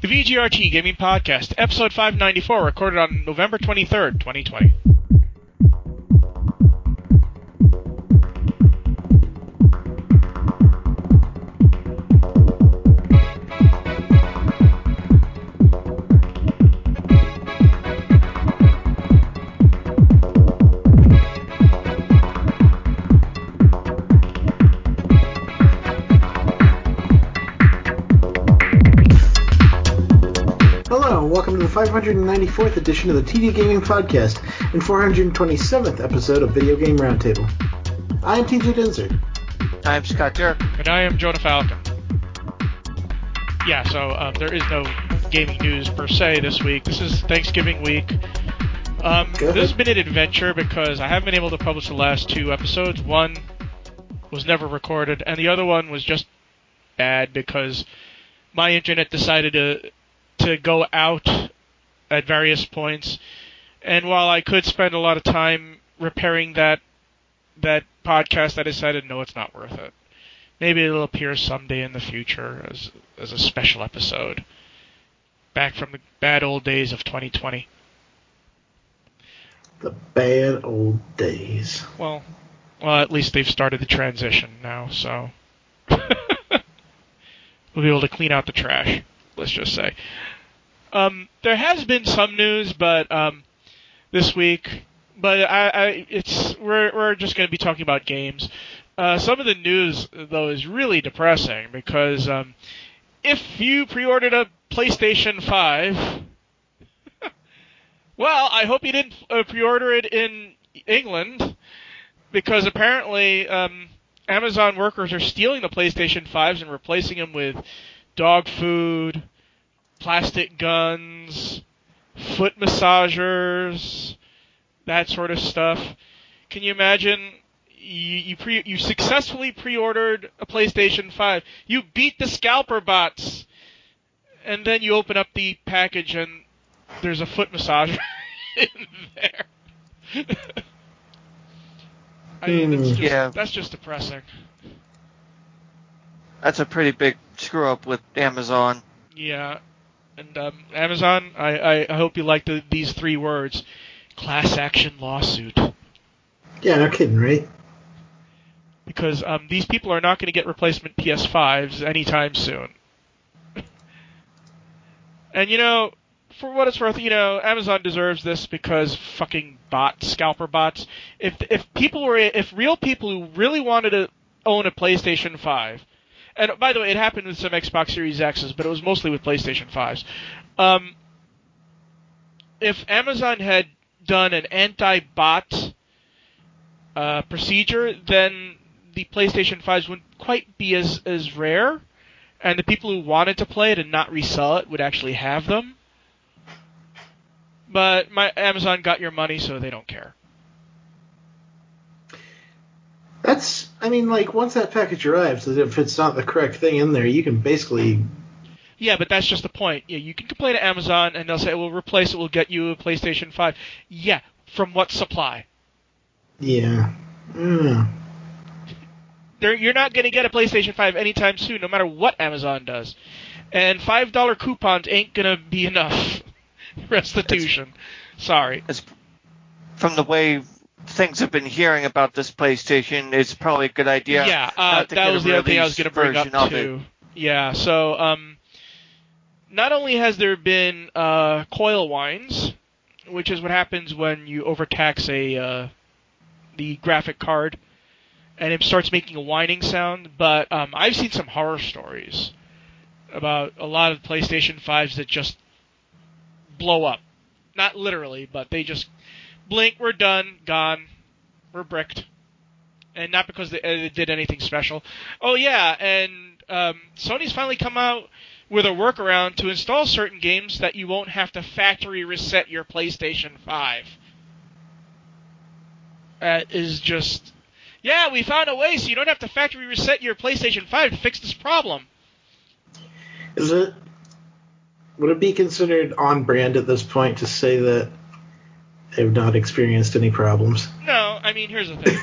The VGRT Gaming Podcast, episode 594, recorded on November 23rd, 2020. Welcome to the 594th edition of the TD Gaming Podcast and 427th episode of Video Game Roundtable. I am TJ Dinsert. I am Scott Dirk. And I am Jonah Falcon. Yeah, so there is no gaming news per se this week. This is Thanksgiving week. This has been an adventure because I haven't been able to publish the last two episodes. One was never recorded, and the other one was just bad because my internet decided to go out at various points, and while I could spend a lot of time repairing that podcast, I decided no, it's not worth it. Maybe it'll appear someday in the future as a special episode, back from the bad old days of 2020. The bad old days. Well, at least they've started the transition now, so we'll be able to clean out the trash. Let's just say. There has been some news, but this week, but we're just going to be talking about games. Some of the news though is really depressing because if you pre-ordered a PlayStation 5, well, I hope you didn't pre-order it in England because apparently Amazon workers are stealing the PlayStation 5s and replacing them with dog food, plastic guns, foot massagers, that sort of stuff. Can you imagine? You successfully pre-ordered a PlayStation 5. You beat the scalper bots, and then you open up the package and there's a foot massager in there. I mean, that's just depressing. That's a pretty big screw up with Amazon. Yeah. And Amazon, I hope you like these three words: class action lawsuit. Yeah, no kidding, right? Because these people are not going to get replacement PS5s anytime soon. And for what it's worth, Amazon deserves this because fucking scalper bots. If real people who really wanted to own a PlayStation 5. And by the way, it happened with some Xbox Series X's, but it was mostly with PlayStation 5s. If Amazon had done an anti-bot procedure, then the PlayStation 5s wouldn't quite be as rare, and the people who wanted to play it and not resell it would actually have them. But Amazon got your money, so they don't care. Once that package arrives, if it's not the correct thing in there, you can basically... Yeah, but that's just the point. Yeah, you can complain to Amazon, and they'll say, we'll replace it, we'll get you a PlayStation 5. Yeah, from what supply? Yeah. You're not going to get a PlayStation 5 anytime soon, no matter what Amazon does. And $5 coupons ain't going to be enough restitution. Sorry. From the way things have been hearing about this PlayStation, it's probably a good idea. Yeah, that was the other thing I was going to bring up too. Yeah, so not only has there been coil whines, which is what happens when you overtax the graphic card, and it starts making a whining sound, but I've seen some horror stories about a lot of PlayStation 5s that just blow up. Not literally, but they just blink, we're done, gone, we're bricked. And not because they did anything special. Oh yeah, and Sony's finally come out with a workaround to install certain games that you won't have to factory reset your PlayStation 5. That is just... Yeah, we found a way so you don't have to factory reset your PlayStation 5 to fix this problem. Would it be considered on brand at this point to say that they've not experienced any problems? No, I mean, here's the thing.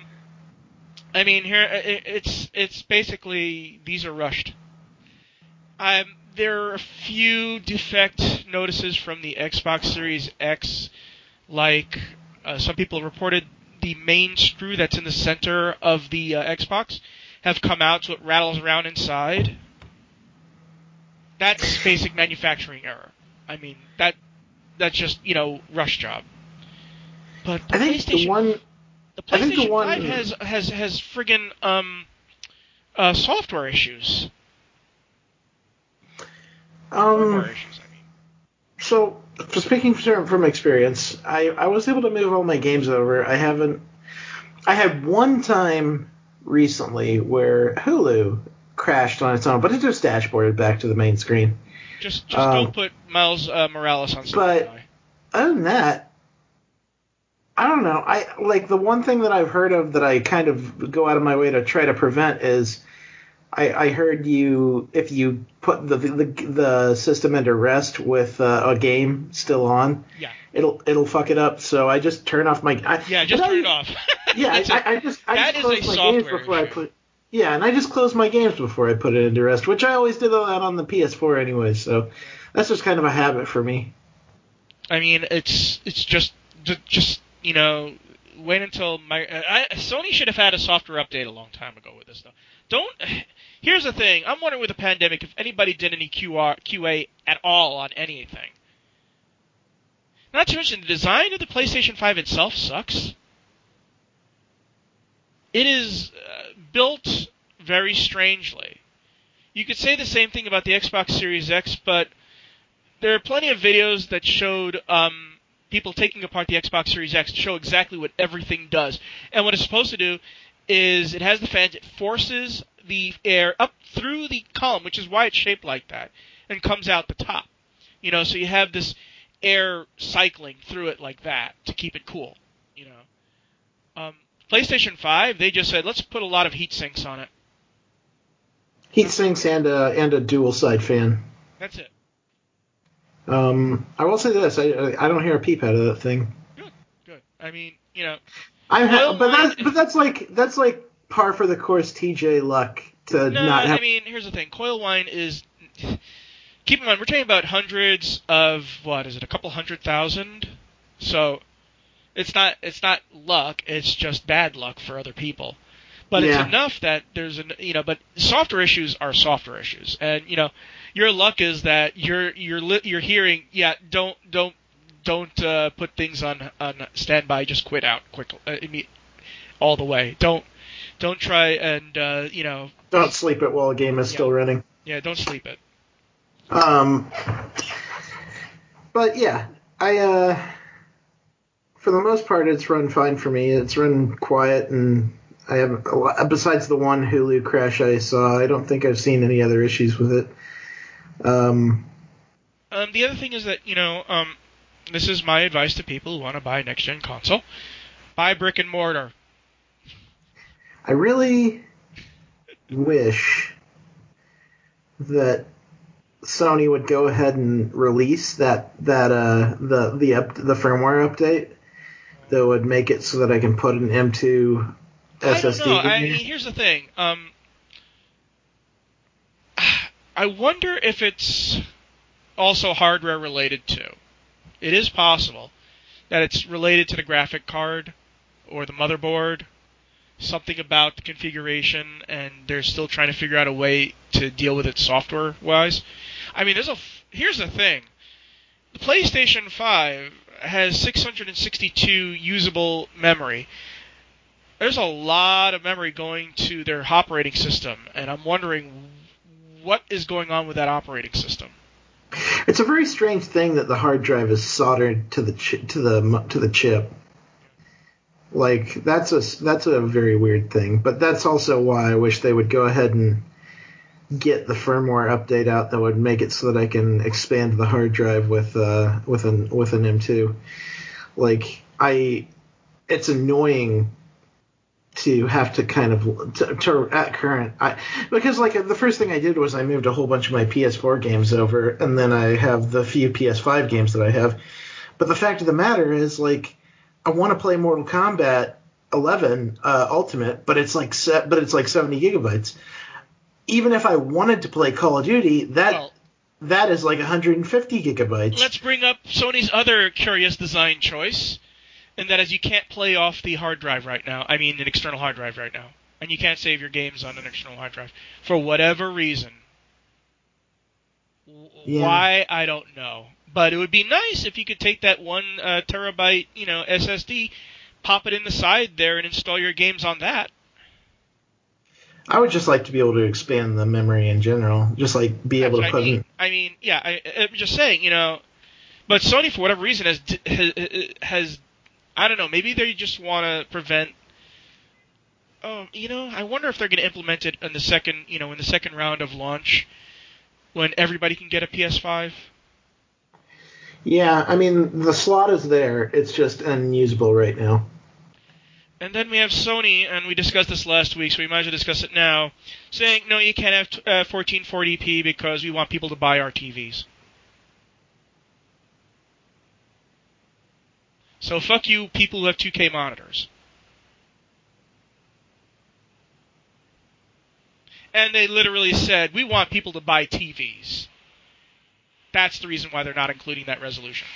Here it's basically these are rushed. There are a few defect notices from the Xbox Series X, like some people reported the main screw that's in the center of the Xbox have come out so it rattles around inside. That's basic manufacturing error. I mean, that's just, rush job. But the PlayStation 5 has friggin' software issues. Hardware issues, I mean. So, speaking from experience, I was able to move all my games over. I had one time recently where Hulu crashed on its own, but it just dashboarded back to the main screen. Just don't put Miles Morales on But CGI. Other than that, I don't know. The one thing that I've heard of that I kind of go out of my way to try to prevent is I heard if you put the system into rest with a game still on, yeah, it'll fuck it up. So I just turn off my turn it off. Yeah, I just close my games before I put. Yeah, and I just close my games before I put it into rest, which I always did that on the PS4 anyway. So that's just kind of a habit for me. I mean, it's just wait until Sony should have had a software update a long time ago with this stuff. Here's the thing. I'm wondering with the pandemic if anybody did any QA at all on anything. Not to mention the design of the PlayStation 5 itself sucks. It is built very strangely. You could say the same thing about the Xbox Series X, but there are plenty of videos that showed people taking apart the Xbox Series X to show exactly what everything does. And what it's supposed to do is it has the fans, it forces the air up through the column, which is why it's shaped like that, and comes out the top. So you have this air cycling through it like that to keep it cool. PlayStation 5, they just said, let's put a lot of heat sinks on it. Heat sinks and a dual side fan. That's it. I will say this: I don't hear a peep out of that thing. Good. I mean, but that's like par for the course TJ luck to not have. I mean, here's the thing: coil wine is. Keep in mind, we're talking about hundreds of a couple 100,000. So it's not luck; it's just bad luck for other people. But it's enough that there's but software issues are software issues, and your luck is that you're hearing don't put things on standby, just quit out quickly, all the way. Don't try and don't sleep it while a game is still running. Yeah, don't sleep it. But yeah, for the most part it's run fine for me. It's run quiet, and I haven't, besides the one Hulu crash I saw, I don't think I've seen any other issues with it. The other thing is that, this is my advice to people who want to buy a next-gen console. Buy brick and mortar. I really wish that Sony would go ahead and release the firmware update that would make it so that I can put an M2 SSD. I don't know. I mean, here's the thing. I wonder if it's also hardware related too. It is possible that it's related to the graphic card or the motherboard, something about the configuration, and they're still trying to figure out a way to deal with it software-wise. I mean, here's the thing. The PlayStation 5 has 662 usable memory. There's a lot of memory going to their operating system, and I'm wondering what is going on with that operating system. It's a very strange thing that the hard drive is soldered to the chip. Like that's a very weird thing, but that's also why I wish they would go ahead and get the firmware update out that would make it so that I can expand the hard drive with an M2. Like it's annoying to have to kind of to at current because like the first thing I did was I moved a whole bunch of my PS4 games over, and then I have the few PS5 games that I have. But the fact of the matter is, like, I want to play Mortal Kombat 11 Ultimate, but it's like 70 gigabytes. even if I wanted to play Call of Duty, that is like 150 gigabytes. Let's bring up Sony's other curious design choice, and that is you can't play off the hard drive right now. I mean, an external hard drive right now. And you can't save your games on an external hard drive. For whatever reason. Yeah. Why, I don't know. But it would be nice if you could take that 1 terabyte, SSD, pop it in the side there, and install your games on that. I would just like to be able to expand the memory in general. Just like be able to put in. I'm just saying, but Sony for whatever reason has I don't know, maybe they just want to prevent. I wonder if they're going to implement it in the second round of launch when everybody can get a PS5. Yeah, I mean the slot is there. It's just unusable right now. And then we have Sony, and we discussed this last week, so we might as well discuss it now, saying, no, you can't have 1440p because we want people to buy our TVs. So fuck you, people who have 2K monitors. And they literally said, we want people to buy TVs. That's the reason why they're not including that resolution.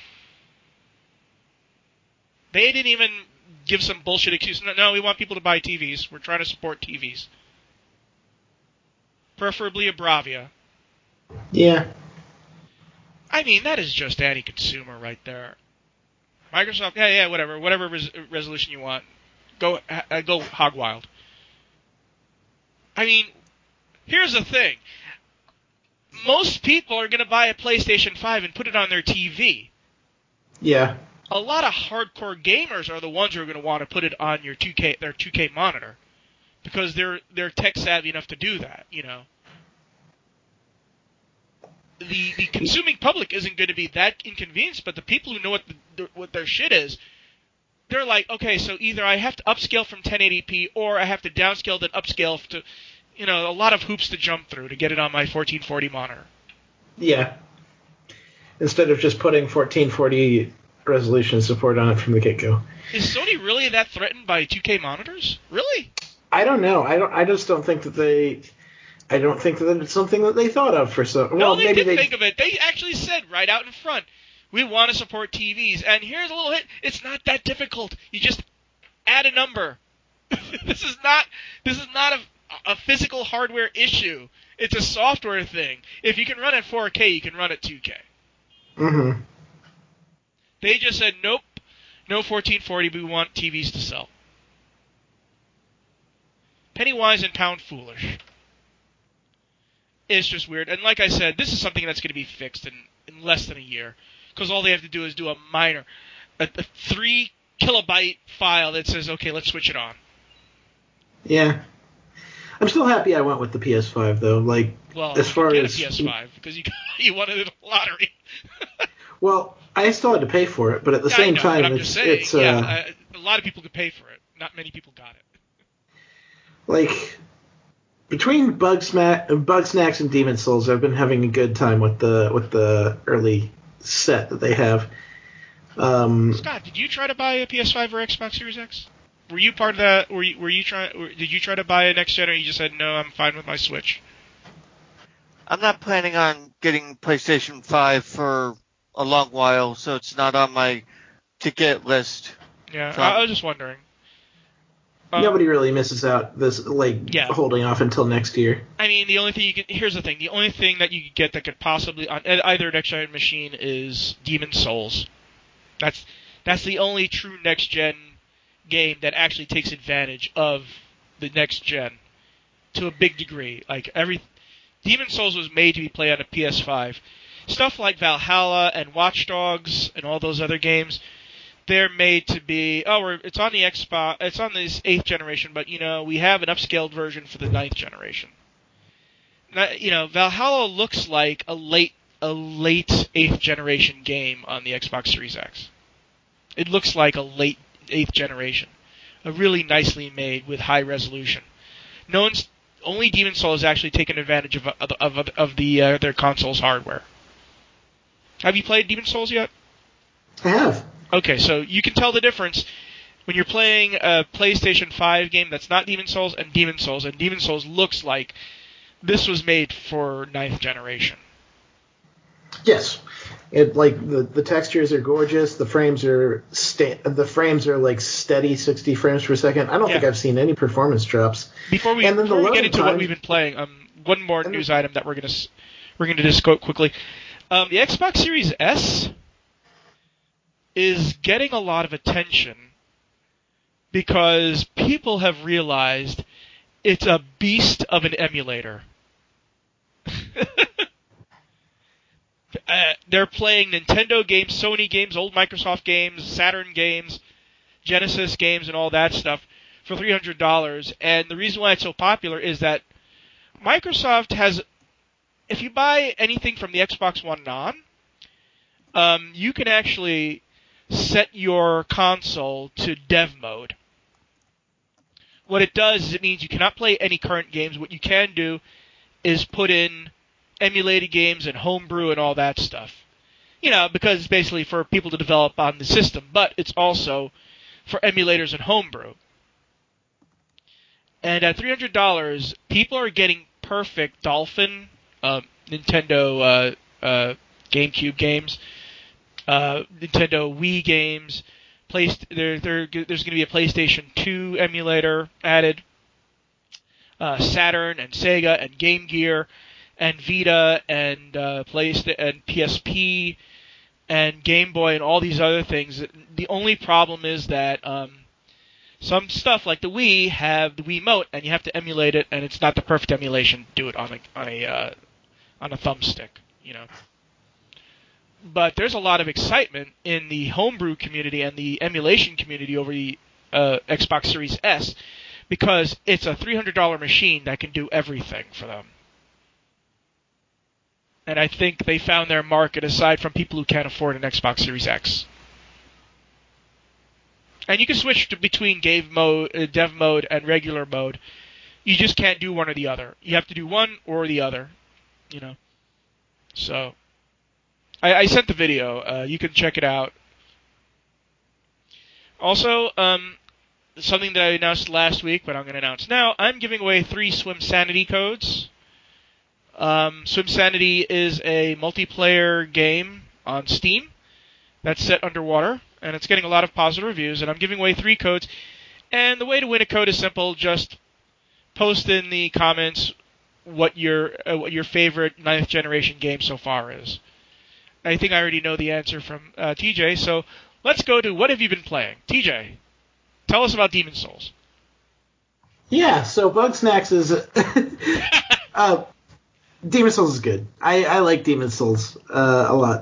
They didn't even give some bullshit excuse. No, we want people to buy TVs. We're trying to support TVs. Preferably a Bravia. Yeah. I mean, that is just anti-consumer right there. Microsoft, whatever resolution you want. Go hog wild. I mean, here's the thing. Most people are going to buy a PlayStation 5 and put it on their TV. Yeah. A lot of hardcore gamers are the ones who are going to want to put it on their 2K monitor because they're tech savvy enough to do that, The consuming public isn't going to be that inconvenienced, but the people who know what their shit is, they're like, okay, so either I have to upscale from 1080p or I have to downscale then upscale to, a lot of hoops to jump through to get it on my 1440 monitor. Yeah. Instead of just putting 1440 resolution support on it from the get-go. Is Sony really that threatened by 2K monitors? Really? I don't know. I just don't think that I don't think that it's something that they thought of for some. No, well, they maybe did think of it. They actually said right out in front, we want to support TVs. And here's a little hint. It's not that difficult. You just add a number. This is not a physical hardware issue. It's a software thing. If you can run at 4K, you can run at 2K. Mm-hmm. They just said, nope, no 1440, we want TVs to sell. Penny wise and pound foolish. It's just weird. And like I said, this is something that's going to be fixed in less than a year. Because all they have to do is do a 3 kilobyte file that says, okay, let's switch it on. Yeah. I'm still happy I went with the PS5, though. As far as... a PS5 because you wanted it a lottery. Well, I still had to pay for it, but at the same time, I'm just saying, a lot of people could pay for it. Not many people got it. Between Bugsnax and Demon's Souls, I've been having a good time with the early set that they have. Scott, did you try to buy a PS5 or Xbox Series X? Were you part of that? Did you try to buy a next gen, or you just said no? I'm fine with my Switch. I'm not planning on getting PlayStation 5 for a long while, so it's not on my to-get list. Yeah, I was just wondering. Nobody really misses out holding off until next year. I mean, here's the thing. The only thing that you could get that could possibly on either next-gen machine is Demon's Souls. That's the only true next-gen game that actually takes advantage of the next-gen to a big degree. Demon's Souls was made to be played on a PS5. Stuff like Valhalla and Watch Dogs and all those other games, they're made to be, it's on the Xbox, it's on this 8th generation, but, we have an upscaled version for the 9th generation. Valhalla looks like a late 8th generation game on the Xbox Series X. It looks like a late 8th generation. A really nicely made with high resolution. Only Demon's Souls has actually taken advantage of their console's hardware. Have you played Demon's Souls yet? I have. Okay, so you can tell the difference when you're playing a PlayStation 5 game that's not Demon's Souls, and Demon's Souls looks like this was made for 9th generation. Yes. It like the textures are gorgeous. The frames are like steady 60 frames per second. I don't think I've seen any performance drops. Before we get into what we've been playing, one more news item that we're gonna discuss quickly. The Xbox Series S is getting a lot of attention because people have realized it's a beast of an emulator. They're playing Nintendo games, Sony games, old Microsoft games, Saturn games, Genesis games, and all that stuff for $300. And the reason why it's so popular is that Microsoft has, if you buy anything from the Xbox One on, you can actually set your console to dev mode. What it does is it means you cannot play any current games. What you can do is put in emulated games and homebrew and all that stuff. Because it's basically for people to develop on the system, but it's also for emulators and homebrew. And at $300, people are getting perfect Dolphin, Nintendo GameCube games, Nintendo Wii games. There's going to be a PlayStation 2 emulator added, Saturn and Sega and Game Gear and Vita and and PSP and Game Boy and all these other things. The only problem is that some stuff like the Wii have the Wiimote, and you have to emulate it, and it's not the perfect emulation to do it on a thumbstick, But there's a lot of excitement in the homebrew community and the emulation community over the Xbox Series S because it's a $300 machine that can do everything for them. And I think they found their market aside from people who can't afford an Xbox Series X. And you can switch between dev mode and regular mode. You just can't do one or the other. You have to do one or the other, So, I sent the video. You can check it out. Also, something that I announced last week, but I'm going to announce now. I'm giving away 3 SwimSanity codes. SwimSanity is a multiplayer game on Steam that's set underwater, and it's getting a lot of positive reviews, and I'm giving away 3 codes. And the way to win a code is simple. Just post in the comments what your favorite 9th generation game so far is. I think I already know the answer from TJ, so let's go to what have you been playing. TJ, tell us about Demon's Souls. Yeah, so Bugsnax is... Demon's Souls is good. I like Demon's Souls a lot.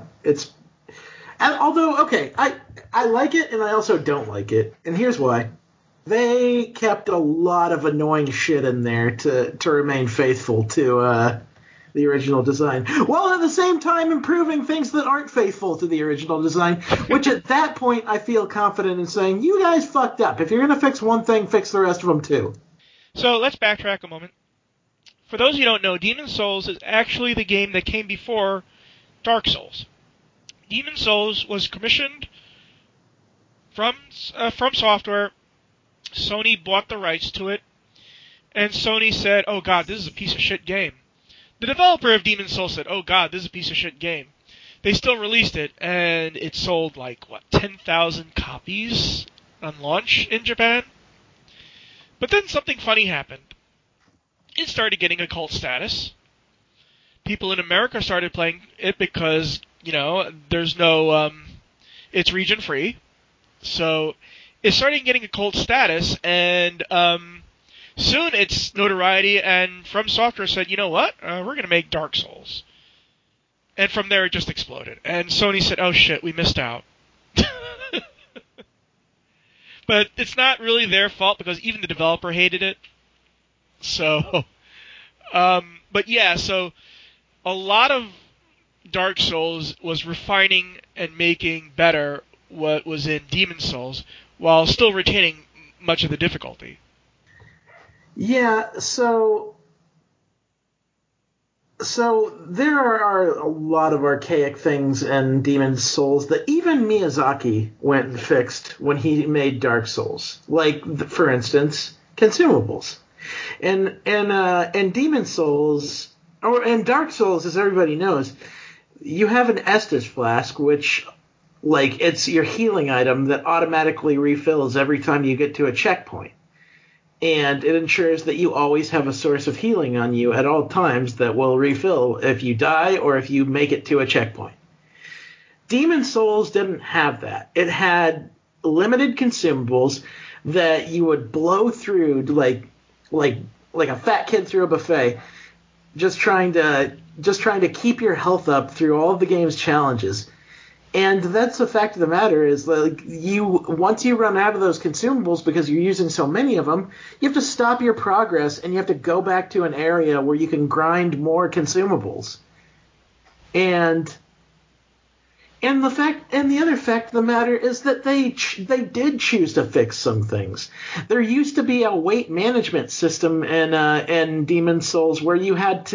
I like it and I also don't like it, and here's why. They kept a lot of annoying shit in there to remain faithful to the original design, while at the same time improving things that aren't faithful to the original design, which at that point I feel confident in saying, you guys fucked up. If you're going to fix one thing, fix the rest of them too. So let's backtrack a moment. For those of you who don't know, Demon's Souls is actually the game that came before Dark Souls. Demon's Souls was commissioned from Software. Sony bought the rights to it, and Sony said, oh god, this is a piece of shit game. The developer of Demon's Souls said, oh god, this is a piece of shit game. They still released it, and it sold 10,000 copies on launch in Japan? But then something funny happened. It started getting a cult status. People in America started playing it because, there's no, it's region free. So it started getting a cult status, and soon its notoriety and From Software said, you know what, we're going to make Dark Souls. And from there it just exploded. And Sony said, oh shit, we missed out. But it's not really their fault because even the developer hated it. So, but yeah, so a lot of Dark Souls was refining and making better what was in Demon's Souls while still retaining much of the difficulty. Yeah, so there are a lot of archaic things in Demon's Souls that even Miyazaki went and fixed when he made Dark Souls. Like, for instance, consumables. And Demon Souls, and Dark Souls, as everybody knows, you have an Estus flask, which, like, it's your healing item that automatically refills every time you get to a checkpoint. And it ensures that you always have a source of healing on you at all times that will refill if you die or if you make it to a checkpoint. Demon Souls didn't have that. It had limited consumables that you would blow through like a fat kid through a buffet, just trying to keep your health up through all of the game's challenges. And that's the fact of the matter is, like, once you run out of those consumables because you're using so many of them, you have to stop your progress and you have to go back to an area where you can grind more consumables. And the other fact of the matter is that they did choose to fix some things. There used to be a weight management system in Demon Souls where you have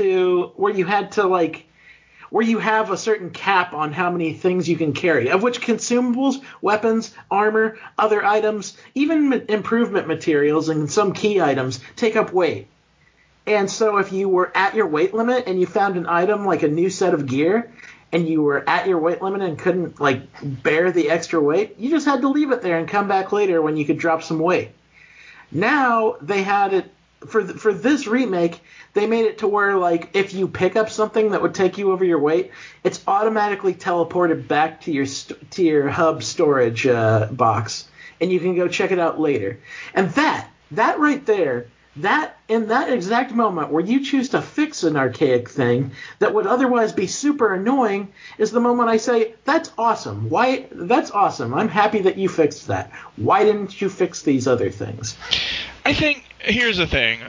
a certain cap on how many things you can carry, of which consumables, weapons, armor, other items, even improvement materials and some key items take up weight. And so if you were at your weight limit and you found an item like a new set of gear and you were at your weight limit and couldn't, like, bear the extra weight, you just had to leave it there and come back later when you could drop some weight. Now they had it for this remake. They made it to where, like, if you pick up something that would take you over your weight, it's automatically teleported back to your hub storage box, and you can go check it out later. And that right there, in that exact moment where you choose to fix an archaic thing that would otherwise be super annoying, is the moment I say, that's awesome. Why? That's awesome. I'm happy that you fixed that. Why didn't you fix these other things? I think here's the thing.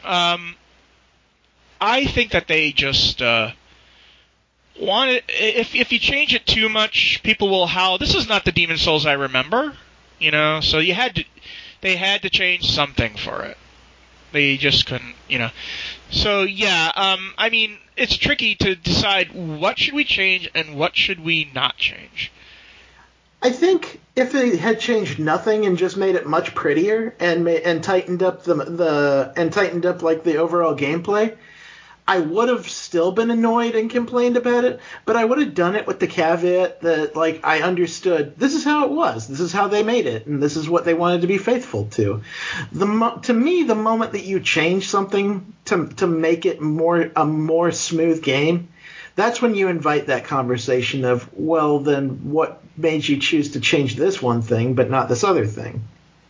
I think that they just wanted. If you change it too much, people will howl. This is not the Demon Souls I remember, So they had to change something for it. They just couldn't, So yeah, I mean, it's tricky to decide what should we change and what should we not change. I think if they had changed nothing and just made it much prettier and tightened up the overall gameplay, I would have still been annoyed and complained about it, but I would have done it with the caveat that, like, I understood this is how it was, this is how they made it, and this is what they wanted to be faithful to. To me, the moment that you change something to make it a more smooth game, that's when you invite that conversation of, well, then what made you choose to change this one thing but not this other thing?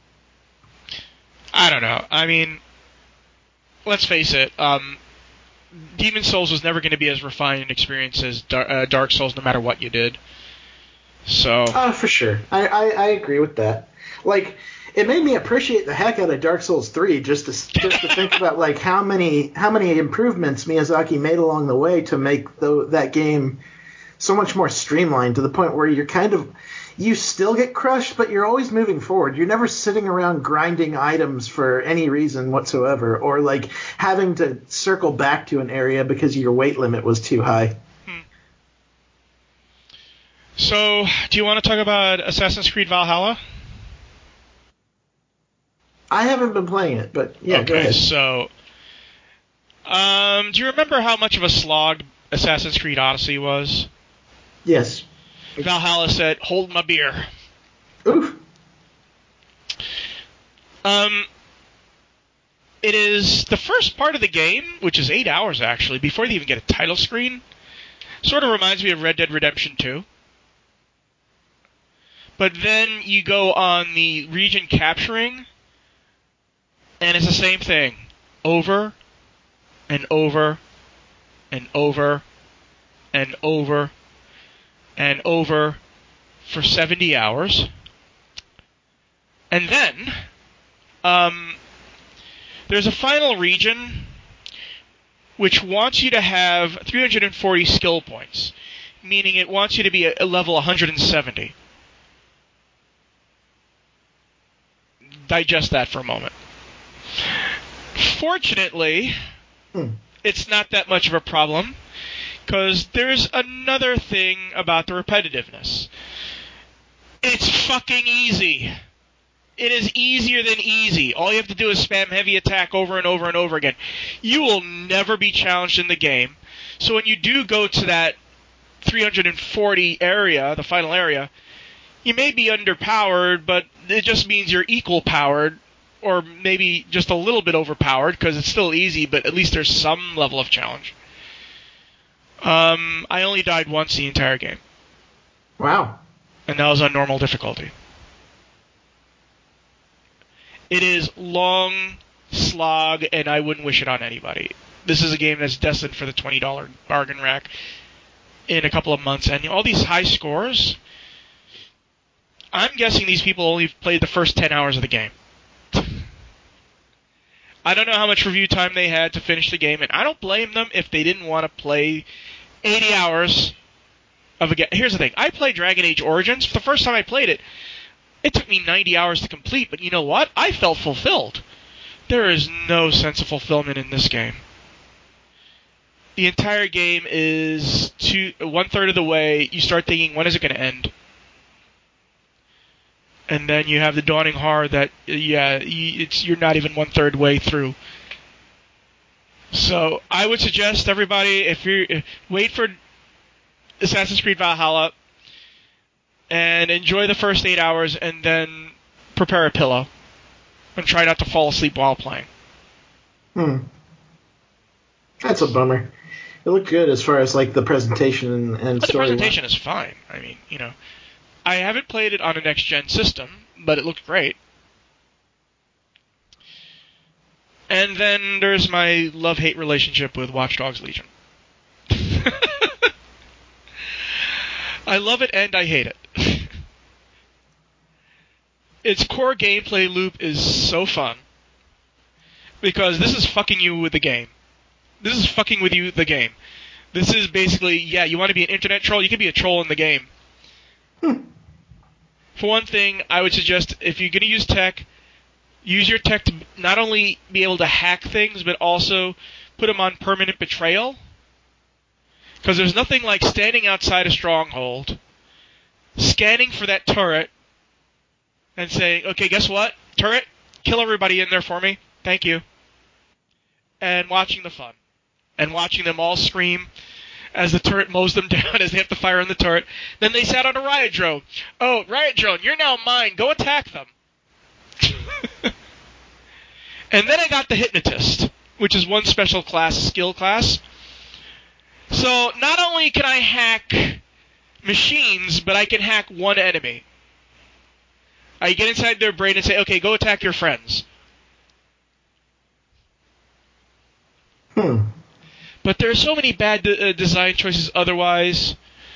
I don't know. I mean, let's face it. Demon Souls was never going to be as refined an experience as Dark Souls, no matter what you did. So. For sure, I agree with that. Like, it made me appreciate the heck out of Dark Souls 3 just to think about, like, how many improvements Miyazaki made along the way to make that game so much more streamlined, to the point where you still get crushed, but you're always moving forward. You're never sitting around grinding items for any reason whatsoever, or, like, having to circle back to an area because your weight limit was too high. So, do you want to talk about Assassin's Creed Valhalla? I haven't been playing it, but yeah, okay, go ahead. So, do you remember how much of a slog Assassin's Creed Odyssey was? Yes. Valhalla said, "Hold my beer." Oof. It is the first part of the game, which is 8 hours actually, before they even get a title screen. Sort of reminds me of Red Dead Redemption 2. But then you go on the region capturing, and it's the same thing. Over, and over, and over, and over, and over for 70 hours. And then, there's a final region which wants you to have 340 skill points, meaning it wants you to be at level 170. Digest that for a moment. Fortunately, it's not that much of a problem, because there's another thing about the repetitiveness. It's fucking easy. It is easier than easy. All you have to do is spam heavy attack over and over and over again. You will never be challenged in the game. So when you do go to that 340 area, the final area, you may be underpowered, but it just means you're equal powered, or maybe just a little bit overpowered, because it's still easy, but at least there's some level of challenge. I only died once the entire game. Wow. And that was on normal difficulty. It is long slog, and I wouldn't wish it on anybody. This is a game that's destined for the $20 bargain rack in a couple of months. And all these high scores, I'm guessing these people only played the first 10 hours of the game. I don't know how much review time they had to finish the game, and I don't blame them if they didn't want to play 80 hours of a game. Here's the thing. I played Dragon Age Origins. For the first time I played it, it took me 90 hours to complete, but you know what? I felt fulfilled. There is no sense of fulfillment in this game. The entire game is 1/3 of the way. You start thinking, when is it going to end? And then you have the dawning horror that, you're not even 1/3 way through. So I would suggest everybody, wait for Assassin's Creed Valhalla and enjoy the first 8 hours, and then prepare a pillow and try not to fall asleep while playing. That's a bummer. It looked good as far as like the presentation and story. The presentation is fine. I mean, I haven't played it on a next-gen system, but it looked great. And then there's my love-hate relationship with Watch Dogs Legion. I love it and I hate it. Its core gameplay loop is so fun, because this is fucking you with the game. This is fucking with you the game. This is basically, you want to be an internet troll? You can be a troll in the game. For one thing, I would suggest, if you're going to use tech, use your tech to not only be able to hack things, but also put them on permanent betrayal. Because there's nothing like standing outside a stronghold, scanning for that turret, and saying, okay, guess what? Turret, kill everybody in there for me. Thank you. And watching the fun. And watching them all scream as the turret mows them down as they have to fire on the turret. Then they sat on a riot drone. Oh, riot drone, you're now mine. Go attack them. And then I got the hypnotist, which is one special class, skill class. So not only can I hack machines, but I can hack one enemy. I get inside their brain and say, okay, go attack your friends. But there are so many bad design choices otherwise.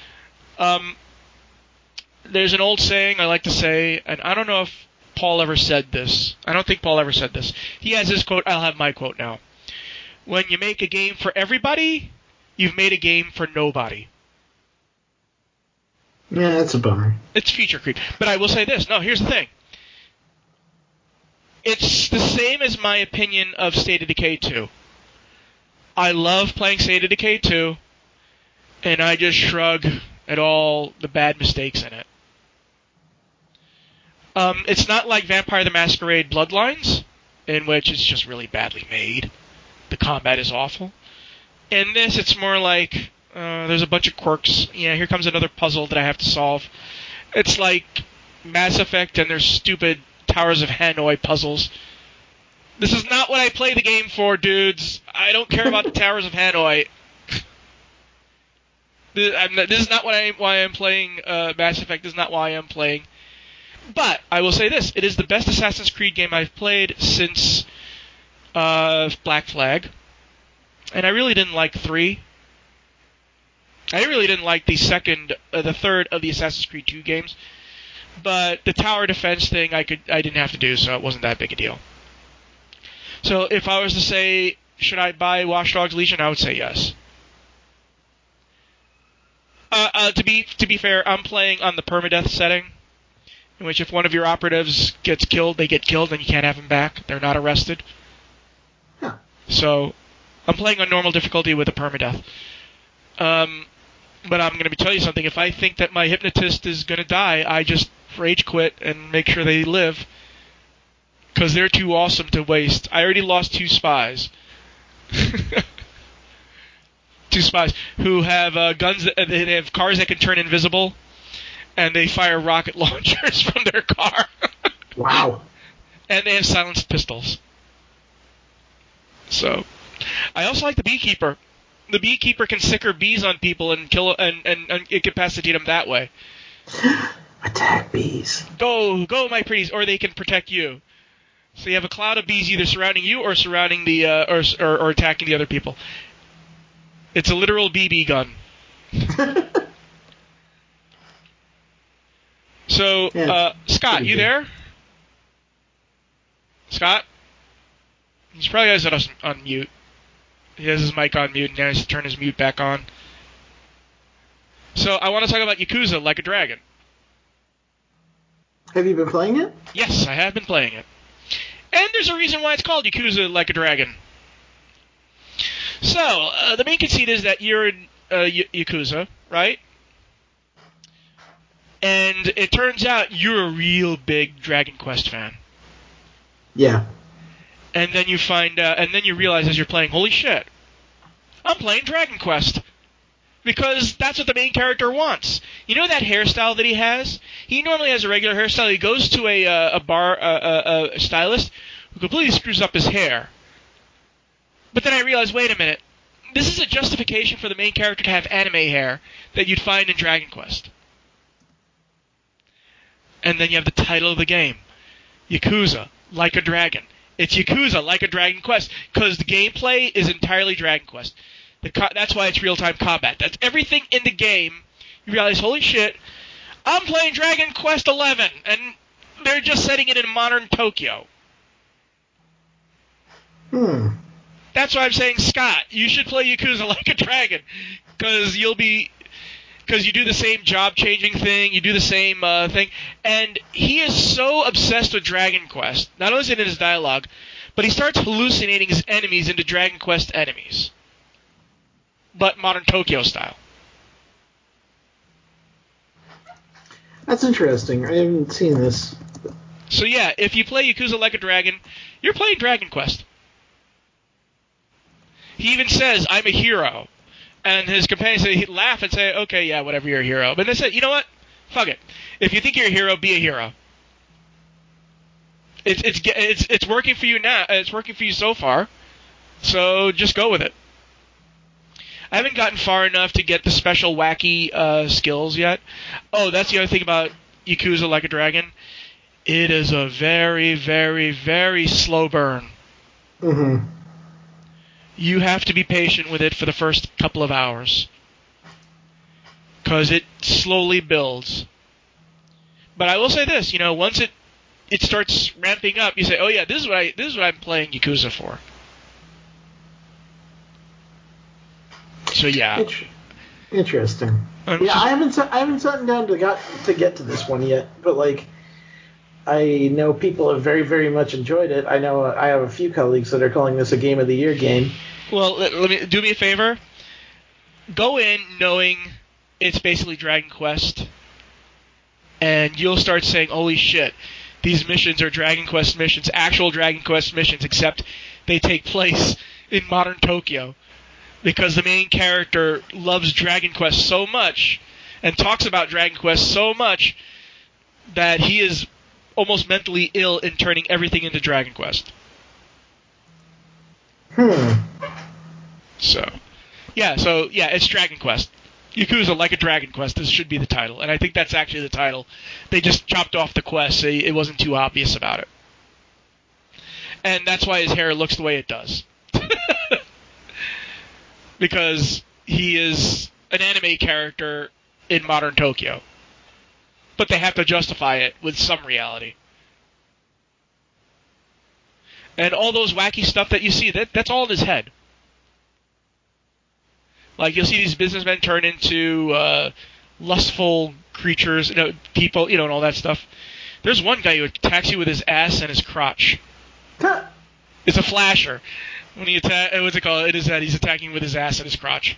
There's an old saying I like to say, and I don't know if Paul ever said this. I don't think Paul ever said this. He has his quote. I'll have my quote now. When you make a game for everybody, you've made a game for nobody. Yeah, that's a bummer. It's feature creep. But I will say this. No, here's the thing. It's the same as my opinion of State of Decay 2. I love playing State of Decay 2, and I just shrug at all the bad mistakes in it. It's not like Vampire the Masquerade Bloodlines, in which it's just really badly made. The combat is awful. In this, it's more like, there's a bunch of quirks. Yeah, here comes another puzzle that I have to solve. It's like Mass Effect and their stupid Towers of Hanoi puzzles. This is not what I play the game for, dudes. I don't care about the Towers of Hanoi. This is not why I'm playing Mass Effect. This is not why I'm playing. But I will say this. It is the best Assassin's Creed game I've played since Black Flag. And I really didn't like 3. I really didn't like the third of the Assassin's Creed 2 games. But the tower defense thing I didn't have to do, so it wasn't that big a deal. So if I was to say, should I buy Watch Dogs Legion, I would say yes. To be fair, I'm playing on the permadeath setting, in which if one of your operatives gets killed, they get killed and you can't have them back. They're not arrested. Huh. So I'm playing on normal difficulty with a permadeath. But I'm going to tell you something. If I think that my hypnotist is going to die, I just rage quit and make sure they live. Because they're too awesome to waste. I already lost 2 spies. 2 spies who have guns. They have cars that can turn invisible, and they fire rocket launchers from their car. Wow. And they have silenced pistols. So, I also like the beekeeper. The beekeeper can sicker bees on people and kill and incapacitate them that way. Attack bees. Go, my pretties, or they can protect you. So you have a cloud of bees either surrounding you or surrounding the or attacking the other people. It's a literal BB gun. So, Scott, you there? Scott? He's probably has it on mute. He has his mic on mute, and now he has to turn his mute back on. So, I want to talk about Yakuza Like a Dragon. Have you been playing it? Yes, I have been playing it. And there's a reason why it's called Yakuza Like a Dragon. So, the main conceit is that you're in Yakuza, right? And it turns out you're a real big Dragon Quest fan. Yeah. And then you find out, and then you realize as you're playing, holy shit, I'm playing Dragon Quest. Because that's what the main character wants. You know that hairstyle that he has? He normally has a regular hairstyle. He goes to a stylist who completely screws up his hair. But then I realized, wait a minute. This is a justification for the main character to have anime hair that you'd find in Dragon Quest. And then you have the title of the game. Yakuza, Like a Dragon. It's Yakuza, Like a Dragon Quest. Because the gameplay is entirely Dragon Quest. That's why it's real-time combat. That's everything in the game. You realize, holy shit, I'm playing Dragon Quest XI, and they're just setting it in modern Tokyo. That's why I'm saying, Scott, you should play Yakuza Like a Dragon, because you do the same job-changing thing, you do the same thing, and he is so obsessed with Dragon Quest, not only is it in his dialogue, but he starts hallucinating his enemies into Dragon Quest enemies. But modern Tokyo style. That's interesting. I haven't seen this. So yeah, if you play Yakuza Like a Dragon, you're playing Dragon Quest. He even says, I'm a hero. And his companions laugh and say, okay, yeah, whatever, you're a hero. But they say, you know what? Fuck it. If you think you're a hero, be a hero. It's working for you now. It's working for you so far. So just go with it. I haven't gotten far enough to get the special wacky skills yet. Oh, that's the other thing about Yakuza Like a Dragon. It is a very, very, very slow burn. Mm-hmm. You have to be patient with it for the first couple of hours. Because it slowly builds. But I will say this, once it starts ramping up, you say, oh yeah, this is what I'm playing Yakuza for. So yeah, interesting. I haven't sat down to get to this one yet, but I know people have very, very much enjoyed it. I know I have a few colleagues that are calling this a Game of the Year game. Well, do me a favor. Go in knowing it's basically Dragon Quest, and you'll start saying, "Holy shit, these missions are Dragon Quest missions, actual Dragon Quest missions, except they take place in modern Tokyo." Because the main character loves Dragon Quest so much and talks about Dragon Quest so much that he is almost mentally ill in turning everything into Dragon Quest. So it's Dragon Quest. Yakuza Like a Dragon Quest. This should be the title. And I think that's actually the title. They just chopped off the quest. So it wasn't too obvious about it. And that's why his hair looks the way it does. Because he is an anime character in modern Tokyo. But they have to justify it with some reality. And all those wacky stuff that you see, that's all in his head. Like, you'll see these businessmen turn into lustful creatures, people, and all that stuff. There's one guy who attacks you with his ass and his crotch. It's a flasher. When he what's it called? It is that he's attacking with his ass and his crotch.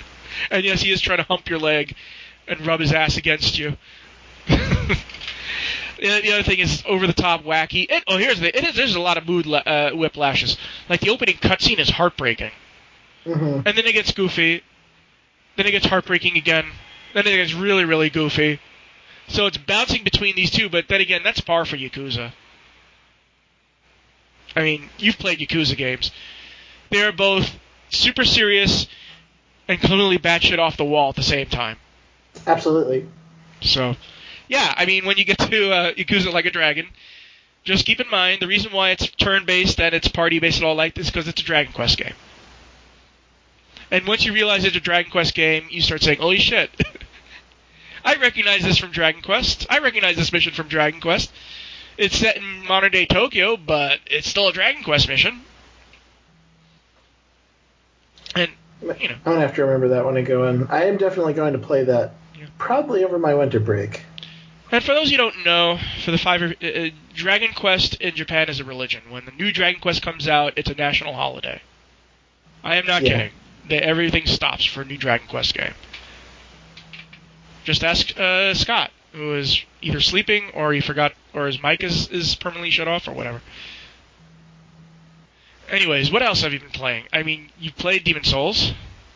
And yes, he is trying to hump your leg and rub his ass against you. The other thing is over the top wacky. There's a lot of mood whiplashes. Like the opening cutscene is heartbreaking, and then it gets goofy, then it gets heartbreaking again, then it gets really really goofy. So it's bouncing between these two, but then again, that's par for Yakuza. I mean, you've played Yakuza games. They're both super serious and completely batshit off the wall at the same time. Absolutely. So, yeah, I mean, when you get to Yakuza Like a Dragon, just keep in mind the reason why it's turn-based and it's party-based and all like this is because it's a Dragon Quest game. And once you realize it's a Dragon Quest game, you start saying, holy shit. I recognize this from Dragon Quest. I recognize this mission from Dragon Quest. It's set in modern-day Tokyo, but it's still a Dragon Quest mission. And, you know. I'm going to have to remember that when I go in. I am definitely going to play that probably over my winter break. And for those who don't know, for the Dragon Quest in Japan is a religion. When the new Dragon Quest comes out, it's a national holiday. I am not kidding. Everything stops for a new Dragon Quest game. Just ask Scott, who is either sleeping or he forgot, or his mic is permanently shut off or whatever. Anyways, what else have you been playing? I mean, you played Demon's Souls.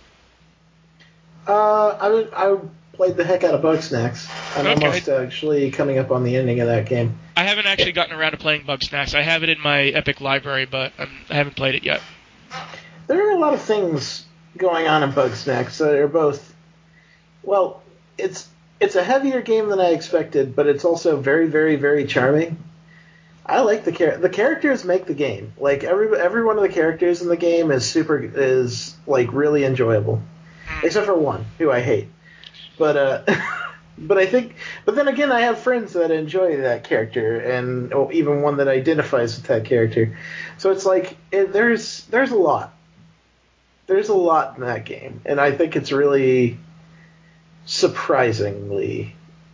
I played the heck out of Bugsnax. I'm almost actually coming up on the ending of that game. I haven't actually gotten around to playing Bugsnax. I have it in my Epic library, but I haven't played it yet. There are a lot of things going on in Bugsnax that are both, well, it's a heavier game than I expected, but it's also very, very, very charming. I like the characters make the game. Like every one of the characters in the game is like really enjoyable, except for one who I hate. But but then again, I have friends that enjoy that character, and even one that identifies with that character. So it's like there's a lot. There's a lot in that game, and I think it's really surprisingly.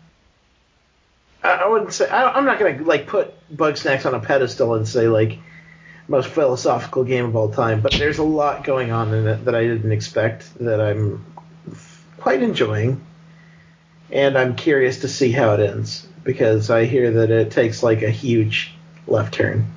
I wouldn't say I'm not gonna like put Bugsnax on a pedestal and say like most philosophical game of all time, but there's a lot going on in it that I didn't expect that I'm quite enjoying, and I'm curious to see how it ends because I hear that it takes like a huge left turn.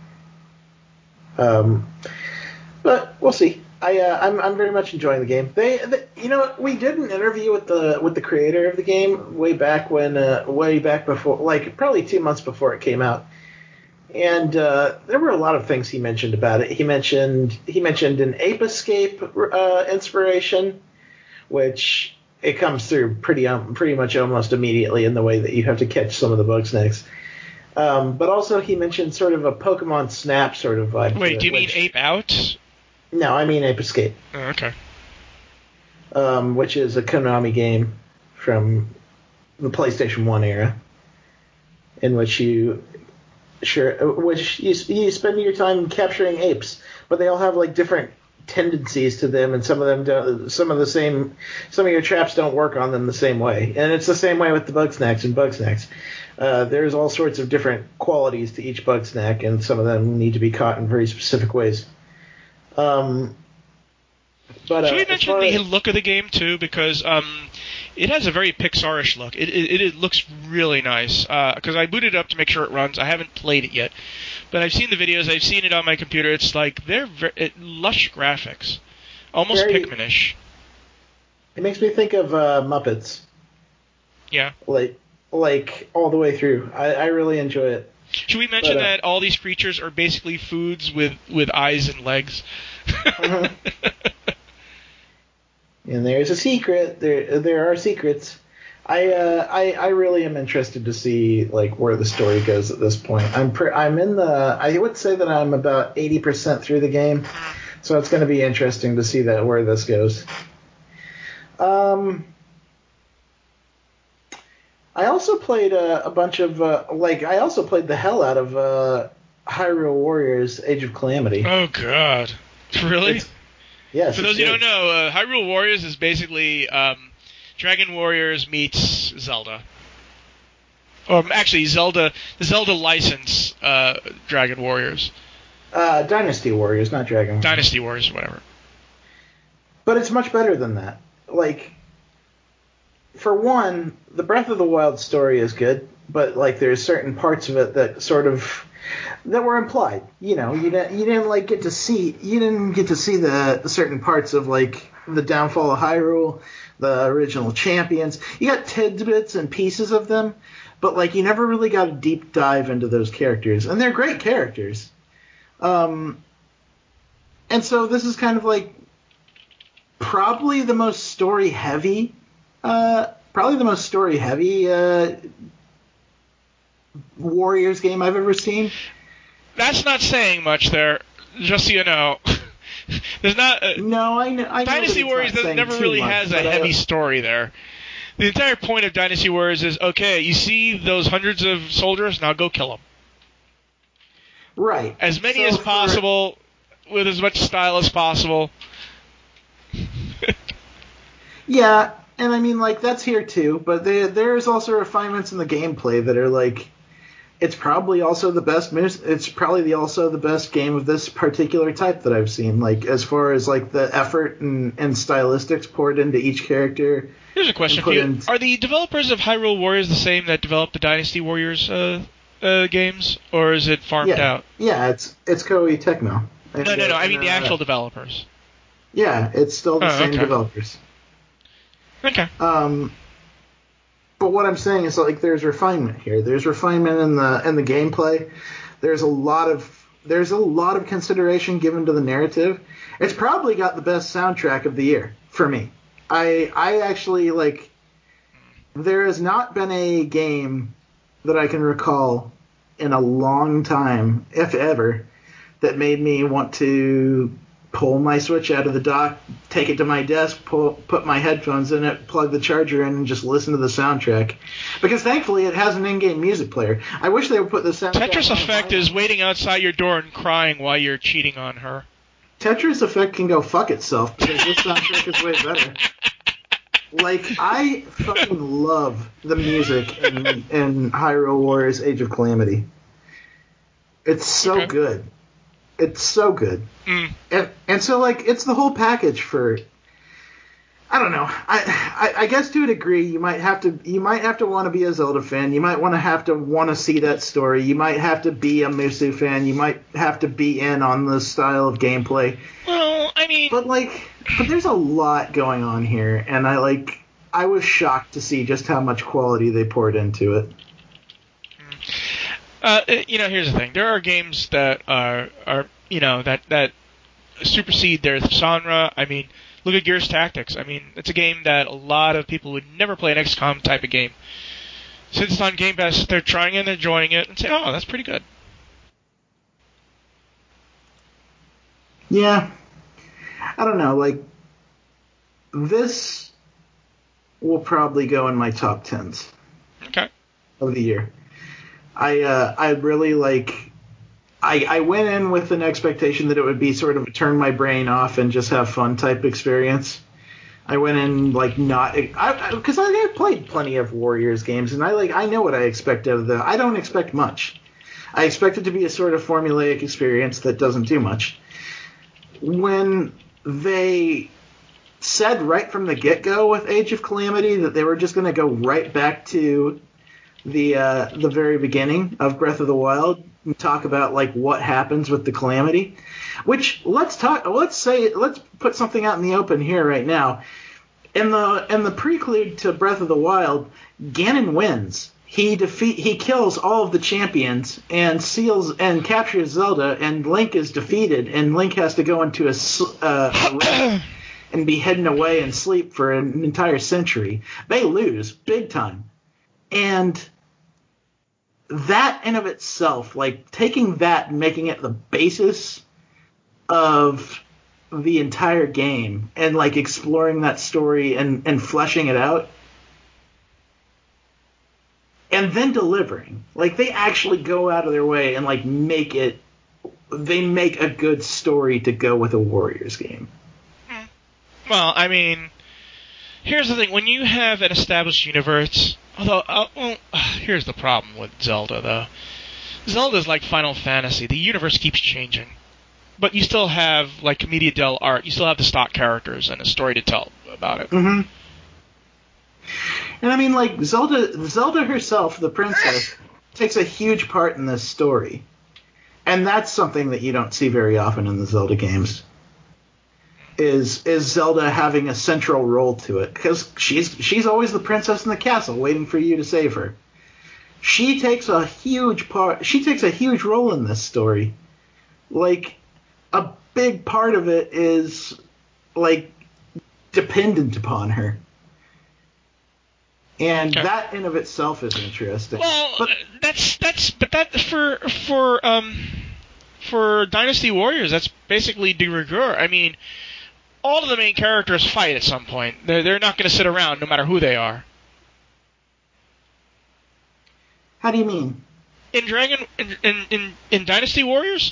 But we'll see. I'm very much enjoying the game. We did an interview with the creator of the game way back before, like probably 2 months before it came out, and there were a lot of things he mentioned about it. He mentioned an Ape Escape inspiration, which it comes through pretty much almost immediately in the way that you have to catch some of the Bugsnax. But also he mentioned sort of a Pokemon Snap sort of vibe. Wait, do you mean Ape Out? No, I mean Ape Escape. Oh, okay. Which is a Konami game from the PlayStation 1 era, in which you spend your time capturing apes, but they all have like different tendencies to them, and some of them don't. Some of your traps don't work on them the same way, and it's the same way with the Bugsnax and Bugsnax. There's all sorts of different qualities to each Bugsnax, and some of them need to be caught in very specific ways. Should we mention the look of the game too? Because it has a very Pixar-ish look. It looks really nice. Because I booted it up to make sure it runs. I haven't played it yet, but I've seen the videos. I've seen it on my computer. It's like they're lush graphics, almost Pikmin-ish. It makes me think of Muppets. Yeah. Like all the way through. I really enjoy it. Should we mention that all these creatures are basically foods with eyes and legs? Uh-huh. And there's a secret. There are secrets. I really am interested to see like where the story goes at this point. I would say that I'm about 80% through the game, so it's going to be interesting to see where this goes. I also played a bunch of I also played the hell out of Hyrule Warriors: Age of Calamity. Oh God, really? Yes. For those who don't know, Hyrule Warriors is basically Dragon Warriors meets Zelda. Or actually, the Zelda license Dragon Warriors. Dynasty Warriors, not Dragon Warriors. Dynasty Warriors, whatever. But it's much better than that. Like, for one, the Breath of the Wild story is good. but like there's certain parts of it that sort of that were implied. You know, you didn't get to see the certain parts of like the downfall of Hyrule, the original champions. You got tidbits and pieces of them, but like you never really got a deep dive into those characters, and they're great characters. And so this is kind of like probably the most story heavy Warriors game I've ever seen. That's not saying much there, just so you know. There's not. No, I know. Dynasty Warriors never really has a heavy story there. The entire point of Dynasty Warriors is, okay, you see those hundreds of soldiers, now go kill them. Right. As many as possible, with as much style as possible. Yeah, and I mean, like, that's here too, but there's also refinements in the gameplay that are like, it's probably also the best game of this particular type that I've seen. Like, as far as like the effort and stylistics poured into each character. Here's a question for you: are the developers of Hyrule Warriors the same that developed the Dynasty Warriors games, or is it farmed out? Yeah, it's Koei Tecmo. No. I mean the actual developers. Yeah, it's still the same developers. Okay. But what I'm saying is, like, there's refinement here. There's refinement in the gameplay. There's a lot of consideration given to the narrative. It's probably got the best soundtrack of the year for me. I actually, like, there has not been a game that I can recall in a long time, if ever, that made me want to pull my Switch out of the dock, take it to my desk, put my headphones in it, plug the charger in, and just listen to the soundtrack. Because thankfully it has an in-game music player. I wish they would put the soundtrack Tetris Effect is waiting outside your door and crying while you're cheating on her. Tetris Effect can go fuck itself, because this soundtrack is way better. Like, I fucking love the music in Hyrule Warriors Age of Calamity. It's so good. It's so good. And so, like, it's the whole package for... I don't know. I guess to a degree, you might have to want to be a Zelda fan. You might want to see that story. You might have to be a Musou fan. You might have to be in on the style of gameplay. Well, I mean... But there's a lot going on here, and I was shocked to see just how much quality they poured into it. Here's the thing. There are games that are that supersede their genre. I mean, look at Gears Tactics. I mean, it's a game that a lot of people would never play an XCOM type of game. Since it's on Game Pass, they're trying it and enjoying it and say, oh, that's pretty good. Yeah. I don't know. Like, this will probably go in my top 10s. Okay. Of the year. I really I went in with an expectation that it would be sort of a turn my brain off and just have fun type experience. I went in because I played plenty of Warriors games, and I know what I expect out of them. I don't expect much. I expect it to be a sort of formulaic experience that doesn't do much. When they said right from the get-go with Age of Calamity that they were just going to go right back to the very beginning of Breath of the Wild and talk about like what happens with the Calamity, which let's put something out in the open here right now. In the prelude to Breath of the Wild, Ganon wins. He kills all of the champions and captures Zelda, and Link is defeated, and Link has to go into a and be hidden away and sleep for an entire century. They lose big time. And that in of itself, like taking that and making it the basis of the entire game and like exploring that story and fleshing it out and then delivering. Like they actually go out of their way and like make a good story to go with a Warriors game. Well, I mean, here's the thing. When you have an established universe... here's the problem with Zelda, though. Zelda's like Final Fantasy. The universe keeps changing. But you still have, like, Commedia dell'arte. You still have the stock characters and a story to tell about it. Mm-hmm. And I mean, like, Zelda herself, the princess, takes a huge part in this story. And that's something that you don't see very often in the Zelda games. Is Zelda having a central role to it, because she's always the princess in the castle waiting for you to save her. She takes a huge role in this story. Like, a big part of it is like dependent upon her. And that in of itself is interesting. Well, but for Dynasty Warriors, that's basically de rigueur. I mean, all of the main characters fight at some point. They're not going to sit around no matter who they are. How do you mean? In Dynasty Warriors,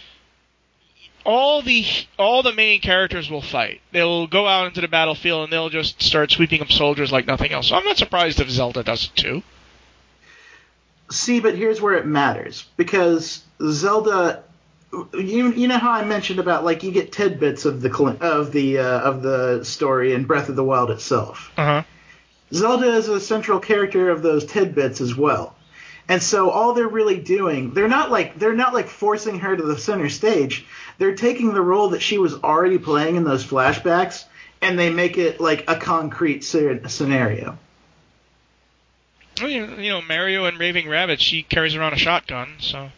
all the main characters will fight. They'll go out into the battlefield and they'll just start sweeping up soldiers like nothing else. So I'm not surprised if Zelda does it too. See, but here's where it matters, because Zelda, you know how I mentioned about, like, you get tidbits of the story in Breath of the Wild itself. Uh-huh. Zelda is a central character of those tidbits as well. And so all they're really doing, they're not like forcing her to the center stage. They're taking the role that she was already playing in those flashbacks, and they make it like a concrete scenario. Well, you know, Mario and Raving Rabbit, she carries around a shotgun, so.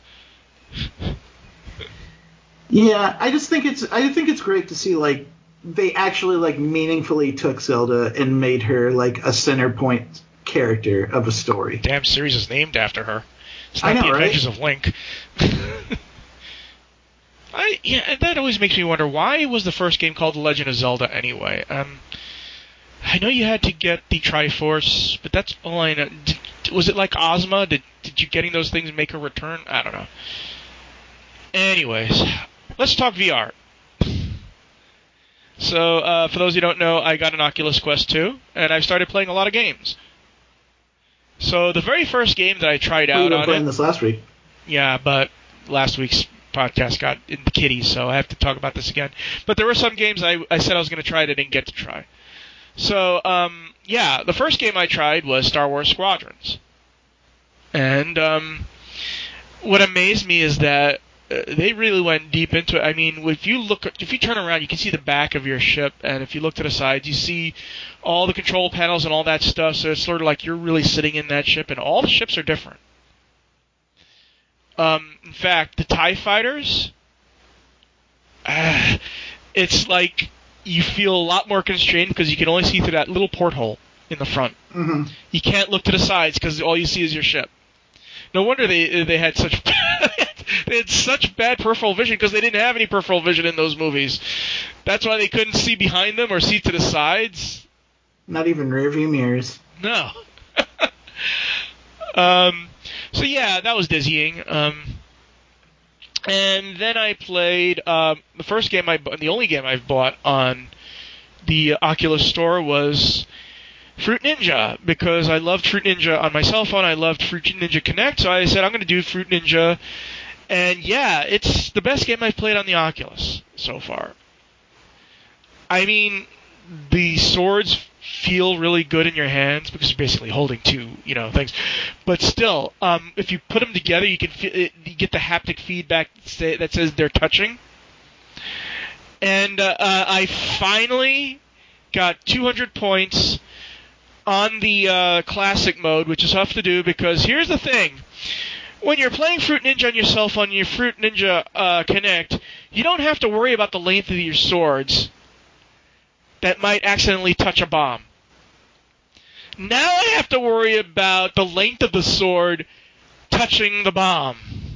Yeah, I think it's great to see, like, they actually, like, meaningfully took Zelda and made her like a center point character of a story. Damn series is named after her. It's not I know, The Adventures right? of Link. That always makes me wonder, why was the first game called The Legend of Zelda anyway? I know you had to get the Triforce, but that's all I know. Was it like Ozma? Did you getting those things make a return? I don't know. Anyways, let's talk VR. So, for those who don't know, I got an Oculus Quest 2, and I've started playing a lot of games. So, the very first game that I tried out on it... You were playing this last week. Yeah, but last week's podcast got in the kitties, so I have to talk about this again. But there were some games I said I was going to try that I didn't get to try. So, the first game I tried was Star Wars Squadrons. And what amazed me is that they really went deep into it. I mean, if you turn around, you can see the back of your ship, and if you look to the sides, you see all the control panels and all that stuff, so it's sort of like you're really sitting in that ship, and all the ships are different. In fact, the TIE fighters, it's like you feel a lot more constrained because you can only see through that little porthole in the front. Mm-hmm. You can't look to the sides because all you see is your ship. No wonder they had such they had such bad peripheral vision, because they didn't have any peripheral vision in those movies. That's why they couldn't see behind them or see to the sides. Not even rearview mirrors. No. So yeah, that was dizzying. And then I played the first game the only game I've bought on the Oculus Store was Fruit Ninja, because I loved Fruit Ninja on my cell phone. I loved Fruit Ninja Connect, so I said I'm going to do Fruit Ninja. And yeah, it's the best game I've played on the Oculus so far. I mean, the swords feel really good in your hands because you're basically holding two, things. But still, if you put them together, you can feel it, you get the haptic feedback that says they're touching. And I finally got 200 points on the classic mode, which is tough to do, because here's the thing. When you're playing Fruit Ninja on your cell phone, your Fruit Ninja Connect, you don't have to worry about the length of your swords that might accidentally touch a bomb. Now I have to worry about the length of the sword touching the bomb.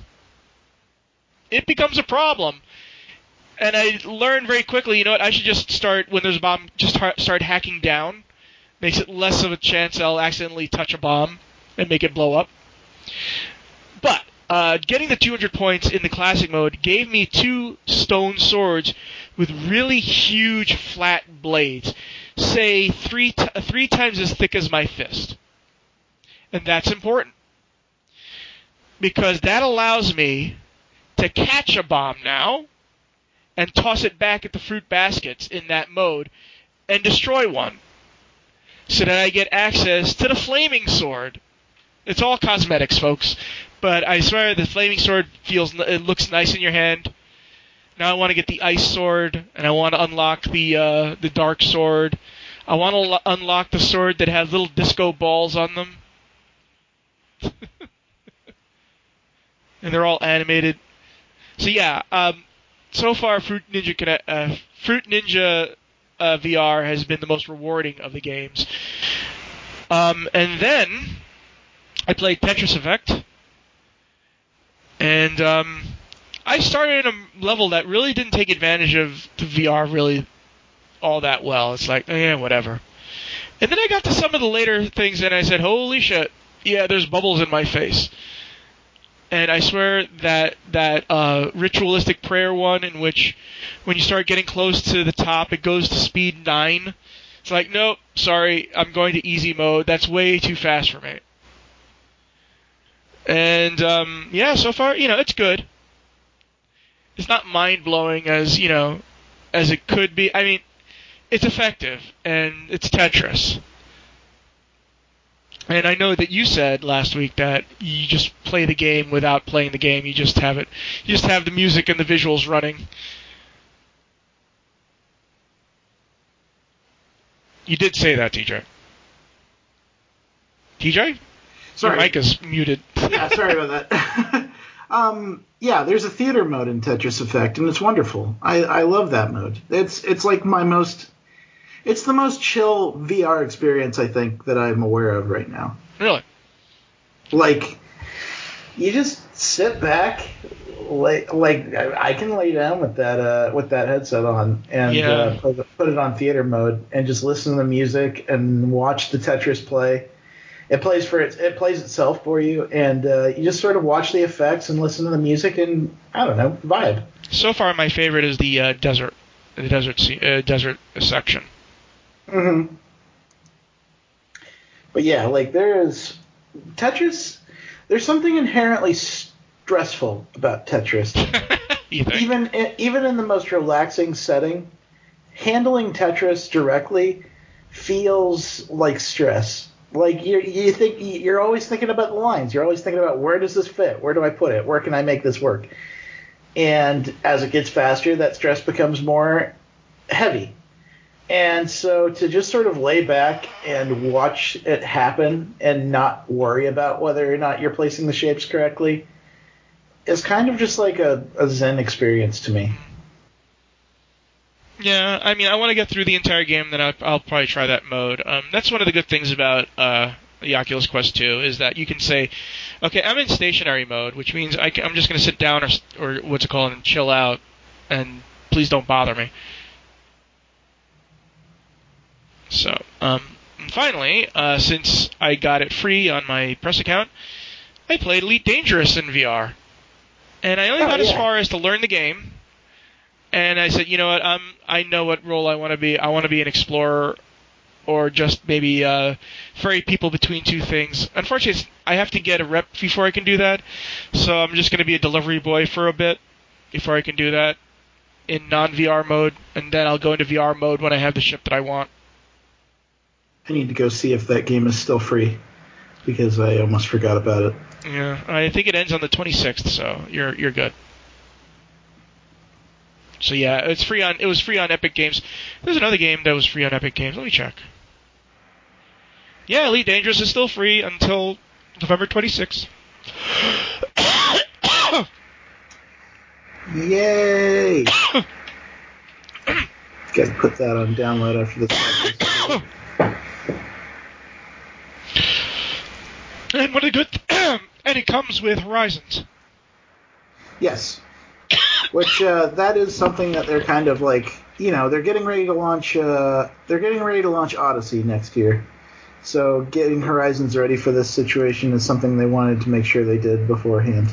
It becomes a problem. And I learned very quickly, you know what, I should just start, when there's a bomb, just start hacking down. Makes it less of a chance I'll accidentally touch a bomb and make it blow up. But getting the 200 points in the classic mode gave me 2 stone swords with really huge flat blades, say three times as thick as my fist. And that's important, because that allows me to catch a bomb now and toss it back at the fruit baskets in that mode and destroy one. so that I get access to the flaming sword. It's all cosmetics, folks, but I swear the flaming sword it looks nice in your hand. Now I want to get the ice sword, and I want to unlock the dark sword. I want to unlock the sword that has little disco balls on them. And they're all animated. So yeah, so far Fruit Ninja VR has been the most rewarding of the games. And then I played Tetris Effect, and I started at a level that really didn't take advantage of the VR really all that well. It's like, whatever. And then I got to some of the later things, and I said, holy shit, yeah, there's bubbles in my face. And I swear that ritualistic prayer one, in which when you start getting close to the top, it goes to speed 9. It's like, nope, sorry, I'm going to easy mode. That's way too fast for me. And so far, it's good. It's not mind-blowing as it could be. I mean, it's effective, and it's Tetris. And I know that you said last week that you just play the game without playing the game. You just have it. You just have the music and the visuals running. You did say that, TJ. TJ? Sorry. Your mic is muted. Yeah, sorry about that. There's a theater mode in Tetris Effect, and it's wonderful. I love that mode. It's like it's the most chill VR experience, I think, that I'm aware of right now. Really? Like, you just sit back, I can lay down with that headset on and put it on theater mode and just listen to the music and watch the Tetris play. It plays itself for you, and you just sort of watch the effects and listen to the music and, I don't know, vibe. So far, my favorite is the desert section. Mm-hmm. But yeah, there's Tetris. There's something inherently stressful about Tetris. You think? Even in the most relaxing setting, handling Tetris directly feels like stress. Like you're always thinking about the lines. You're always thinking about, where does this fit? Where do I put it? Where can I make this work? And as it gets faster, that stress becomes more heavy. And so to just sort of lay back and watch it happen and not worry about whether or not you're placing the shapes correctly is kind of just like a Zen experience to me. Yeah, I mean, I want to get through the entire game, then I'll probably try that mode. That's one of the good things about the Oculus Quest 2, is that you can say, okay, I'm in stationary mode, which means I'm just going to sit down or what's it called, and chill out, and please don't bother me. So, finally, since I got it free on my press account, I played Elite Dangerous in VR. And I only got as far as to learn the game. And I said, you know what, I know what role I want to be. I want to be an explorer, or just maybe ferry people between two things. Unfortunately, I have to get a rep before I can do that. So I'm just going to be a delivery boy for a bit before I can do that in non-VR mode. And then I'll go into VR mode when I have the ship that I want. I need to go see if that game is still free, because I almost forgot about it. Yeah, I think it ends on the 26th, so you're good. So yeah, it was free on Epic Games. There's another game that was free on Epic Games. Let me check. Yeah, Elite Dangerous is still free until November 26th. Yay! Got to put that on download after this podcast. And what a good and it comes with Horizons. Yes. Which that is something that they're kind of like, they're getting ready to launch. They're getting ready to launch Odyssey next year. So getting Horizons ready for this situation is something they wanted to make sure they did beforehand.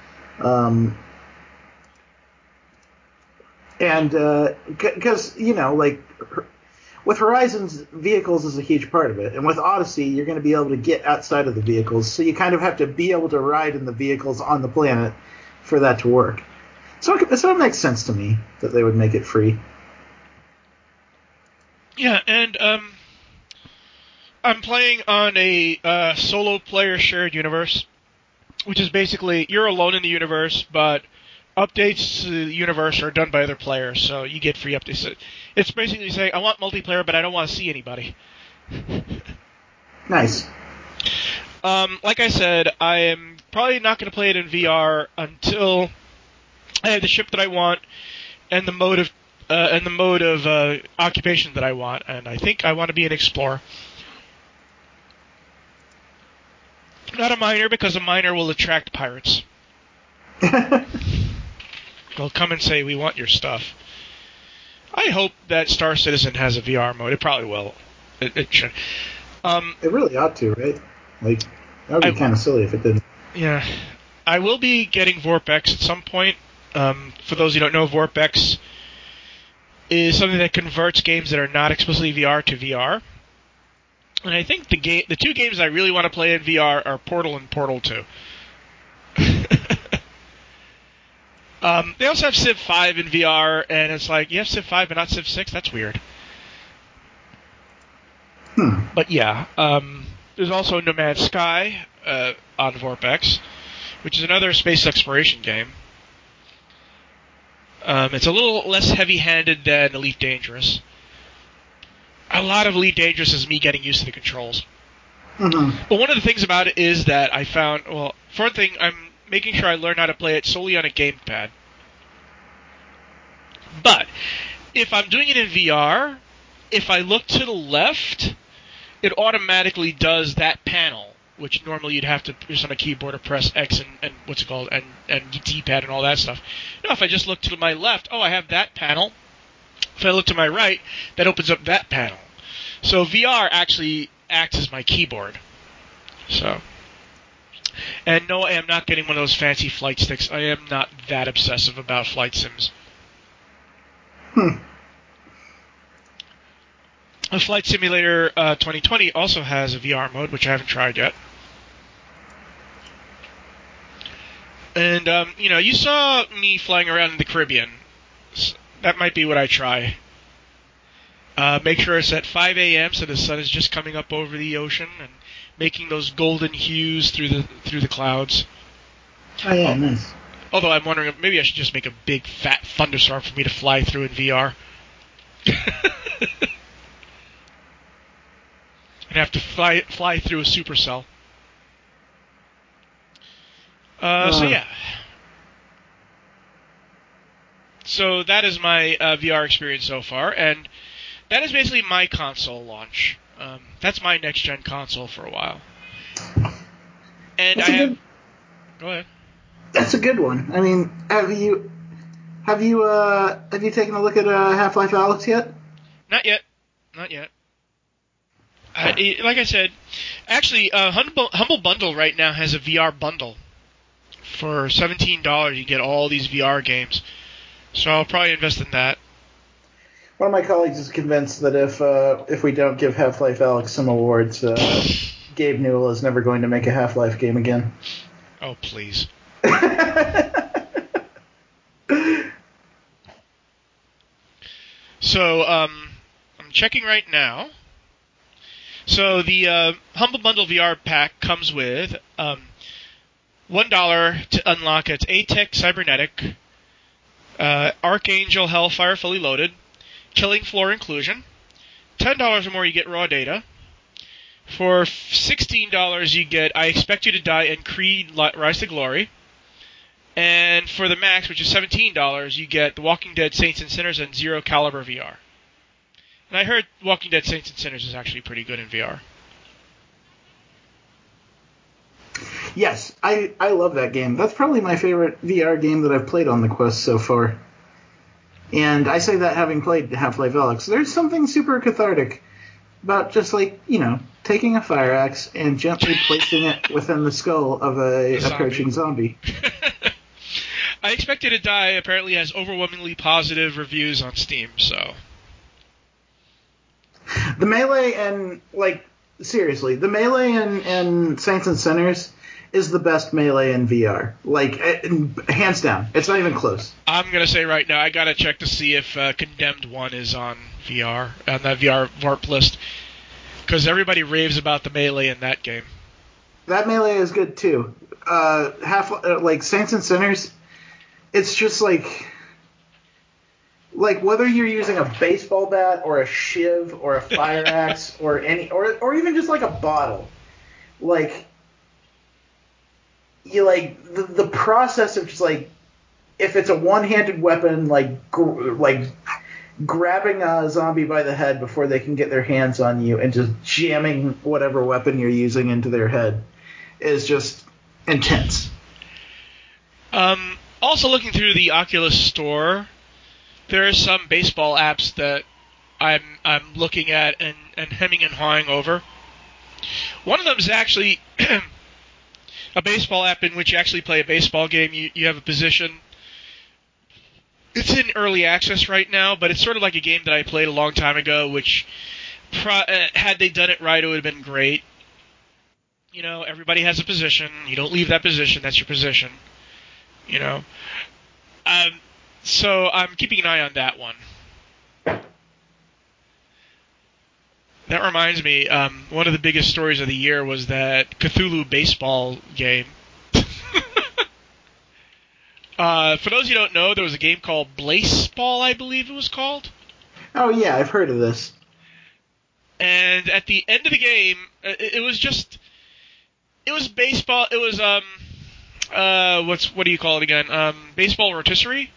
And because with Horizons, vehicles is a huge part of it, and with Odyssey, you're going to be able to get outside of the vehicles. So you kind of have to be able to ride in the vehicles on the planet for that to work. So it makes sense to me that they would make it free. Yeah, and I'm playing on a solo player shared universe, which is basically you're alone in the universe, but updates to the universe are done by other players, so you get free updates. It's basically saying, I want multiplayer, but I don't want to see anybody. Nice. Like I said, I am probably not going to play it in VR until I have the ship that I want and the mode of occupation that I want, and I think I want to be an explorer. Not a miner, because a miner will attract pirates. They'll come and say, we want your stuff. I hope that Star Citizen has a VR mode. It probably will. It should. It really ought to, right? Like, that would be kind of silly if it didn't. Yeah. I will be getting VorpX at some point. For those who don't know, VorpX is something that converts games that are not explicitly VR to VR. And I think the two games I really want to play in VR are Portal and Portal 2. They also have Civ 5 in VR, and it's like, you have Civ 5 but not Civ 6? That's weird. But yeah, there's also No Man's Sky on VorpX, which is another space exploration game. It's a little less heavy-handed than Elite Dangerous. A lot of Elite Dangerous is me getting used to the controls. Mm-hmm. But one of the things about it is that I found, well, for one thing, I'm making sure I learn how to play it solely on a gamepad. But if I'm doing it in VR, if I look to the left, it automatically does that panel, which normally you'd have to press on a keyboard or press X and what's it called, and D-pad and all that stuff. Now, if I just look to my left, I have that panel. If I look to my right, that opens up that panel. So VR actually acts as my keyboard. So, and no, I am not getting one of those fancy flight sticks. I am not that obsessive about flight sims. A Flight Simulator 2020 also has a VR mode, which I haven't tried yet. And, you saw me flying around in the Caribbean. That might be what I try. Make sure it's at 5 a.m. so the sun is just coming up over the ocean and making those golden hues through the clouds. Oh yeah, nice. Although I'm wondering, maybe I should just make a big fat thunderstorm for me to fly through in VR. And have to fly through a supercell. So yeah. So that is my VR experience so far, and that is basically my console launch. That's my next-gen console for a while. And Go ahead. That's a good one. I mean, have you taken a look at Half-Life Alyx yet? Not yet. Like I said, actually, Humble Bundle right now has a VR bundle. For $17, you get all these VR games. So I'll probably invest in that. One of my colleagues is convinced that if we don't give Half-Life Alyx some awards, Gabe Newell is never going to make a Half-Life game again. Oh, please. So, I'm checking right now. So the Humble Bundle VR pack comes with $1 to unlock its A-Tech Cybernetic, Archangel Hellfire Fully Loaded, Killing Floor Inclusion. $10 or more, you get raw data. For $16, you get I Expect You to Die and Creed Rise to Glory. And for the max, which is $17, you get The Walking Dead Saints and Sinners and Zero Caliber VR. And I heard Walking Dead Saints and Sinners is actually pretty good in VR. Yes, I love that game. That's probably my favorite VR game that I've played on the Quest so far. And I say that having played Half-Life Alyx. There's something super cathartic about just taking a fire axe and gently placing it within the skull of a approaching zombie. I Expect You to Die apparently has overwhelmingly positive reviews on Steam, so... The melee and, seriously, the melee in Saints and Sinners is the best melee in VR. Hands down. It's not even close. I'm going to say right now, I got to check to see if Condemned 1 is on VR, on that VR VARP list. Because everybody raves about the melee in that game. That melee is good too. Like Saints and Sinners, it's just like whether you're using a baseball bat or a shiv or a fire axe or even just like a bottle, like you like the process of just like if it's a one-handed weapon, like grabbing a zombie by the head before they can get their hands on you and just jamming whatever weapon you're using into their head is just intense. Also looking through the Oculus Store, there are some baseball apps that I'm looking at and hemming and hawing over. One of them is actually a baseball app in which you actually play a baseball game. You have a position. It's in early access right now, but it's sort of like a game that I played a long time ago, which had they done it right, it would have been great. You know, everybody has a position. You don't leave that position. That's your position. You know. So I'm keeping an eye on that one. That reminds me, one of the biggest stories of the year was that Cthulhu baseball game. For those who don't know, there was a game called Blaseball, I believe it was called. Oh yeah, I've heard of this. And at the end of the game, it was baseball. It was what do you call it again? Baseball rotisserie.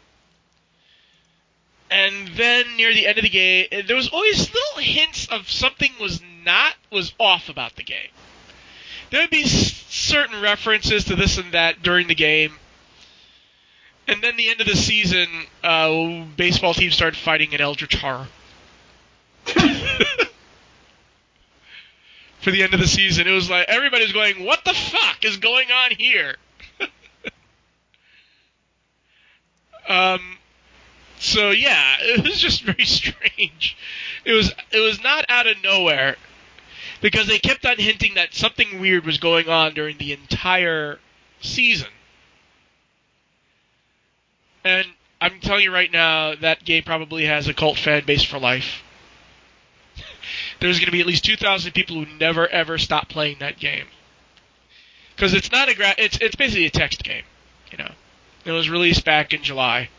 And then near the end of the game, there was always little hints of something was off about the game. There would be certain references to this and that during the game. And then the end of the season, baseball teams started fighting in Eldritch Horror. For the end of the season, it was like everybody was going, "What the fuck is going on here?" So yeah, it was just very strange. It was not out of nowhere, because they kept on hinting that something weird was going on during the entire season. And I'm telling you right now, that game probably has a cult fan base for life. There's going to be at least 2,000 people who never ever stop playing that game, because it's not it's basically a text game. You know, it was released back in July.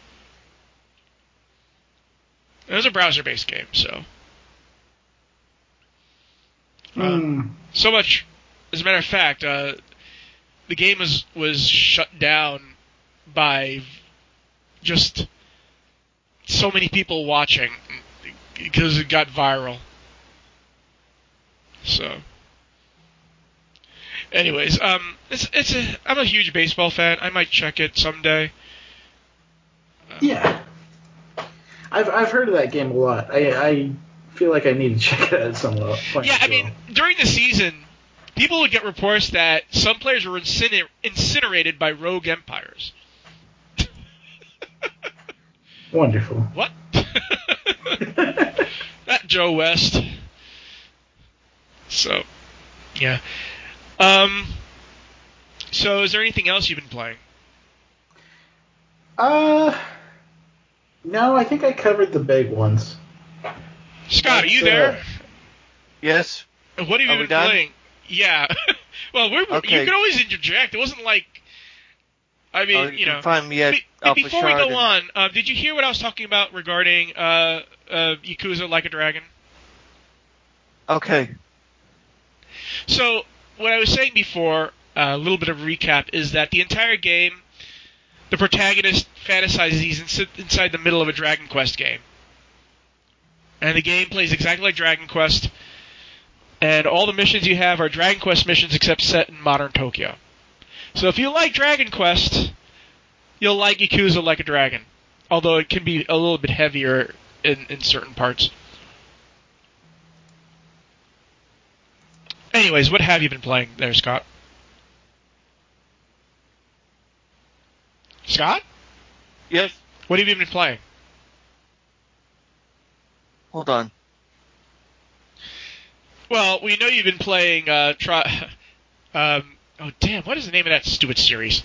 It was a browser-based game, so. So much. As a matter of fact, the game was shut down by just so many people watching because it got viral. So. Anyways, I'm a huge baseball fan. I might check it someday. Yeah. I've heard of that game a lot. I feel like I need to check it out at some point. Yeah, I mean, during the season, people would get reports that some players were incinerated by rogue empires. Wonderful. What? That Joe West. So, yeah. So is there anything else you've been playing? No, I think I covered the big ones. Scott, are you there? Yes. What have you been playing? Yeah. Well, okay. You can always interject. It wasn't like, I mean, you know. Find me at before we go on, did you hear what I was talking about regarding Yakuza Like a Dragon? Okay. So, what I was saying before, a little bit of recap, is that the entire game, the protagonist fantasizes he's inside the middle of a Dragon Quest game. And the game plays exactly like Dragon Quest, and all the missions you have are Dragon Quest missions except set in modern Tokyo. So if you like Dragon Quest, you'll like Yakuza Like a Dragon, although it can be a little bit heavier in certain parts. Anyways, what have you been playing there, Scott? Scott? Yes. What have you been playing? Hold on. Well, we know you've been playing oh damn, what is the name of that stupid series?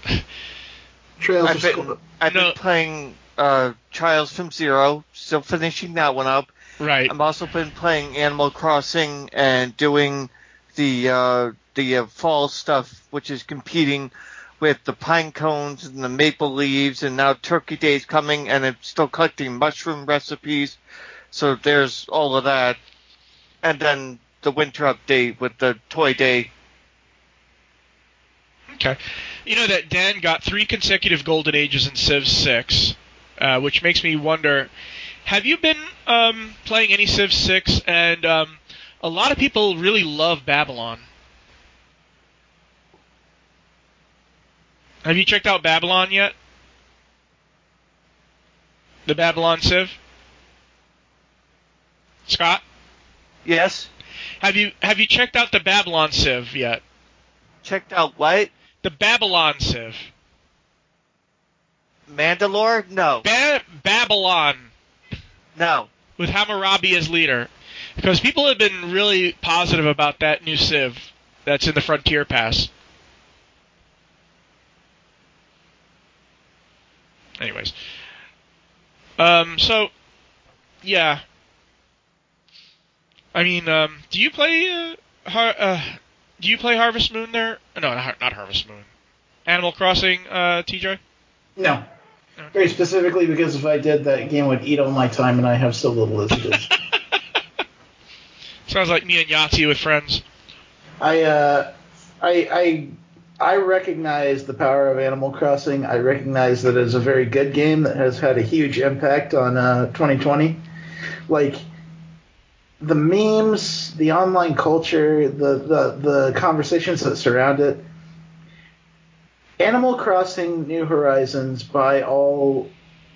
I've been playing Trials from Zero, still finishing that one up, Right. I've also been playing Animal Crossing and doing the fall stuff, which is competing with the pine cones and the maple leaves, and now Turkey Day's coming, and I'm still collecting mushroom recipes. So there's all of that. And then the winter update with the Toy Day. Okay. You know that Dan got 3 consecutive Golden Ages in Civ 6, which makes me wonder, have you been playing any Civ 6? And a lot of people really love Babylon. Have you checked out Babylon yet? The Babylon Civ? Scott? Yes? Have you checked out the Babylon Civ yet? Checked out what? The Babylon Civ. Mandalore? No. Babylon. No. With Hammurabi as leader. Because people have been really positive about that new Civ that's in the Frontier Pass. Anyways. So, yeah. I mean, do you play Harvest Moon there? No, not Harvest Moon. Animal Crossing, TJ? No. Very specifically because if I did, that game would eat all my time, and I have so little as it is. Sounds like me and Yahtzee with friends. I recognize the power of Animal Crossing. I recognize that it's a very good game that has had a huge impact on 2020. Like, the memes, the online culture, the conversations that surround it. Animal Crossing New Horizons, by all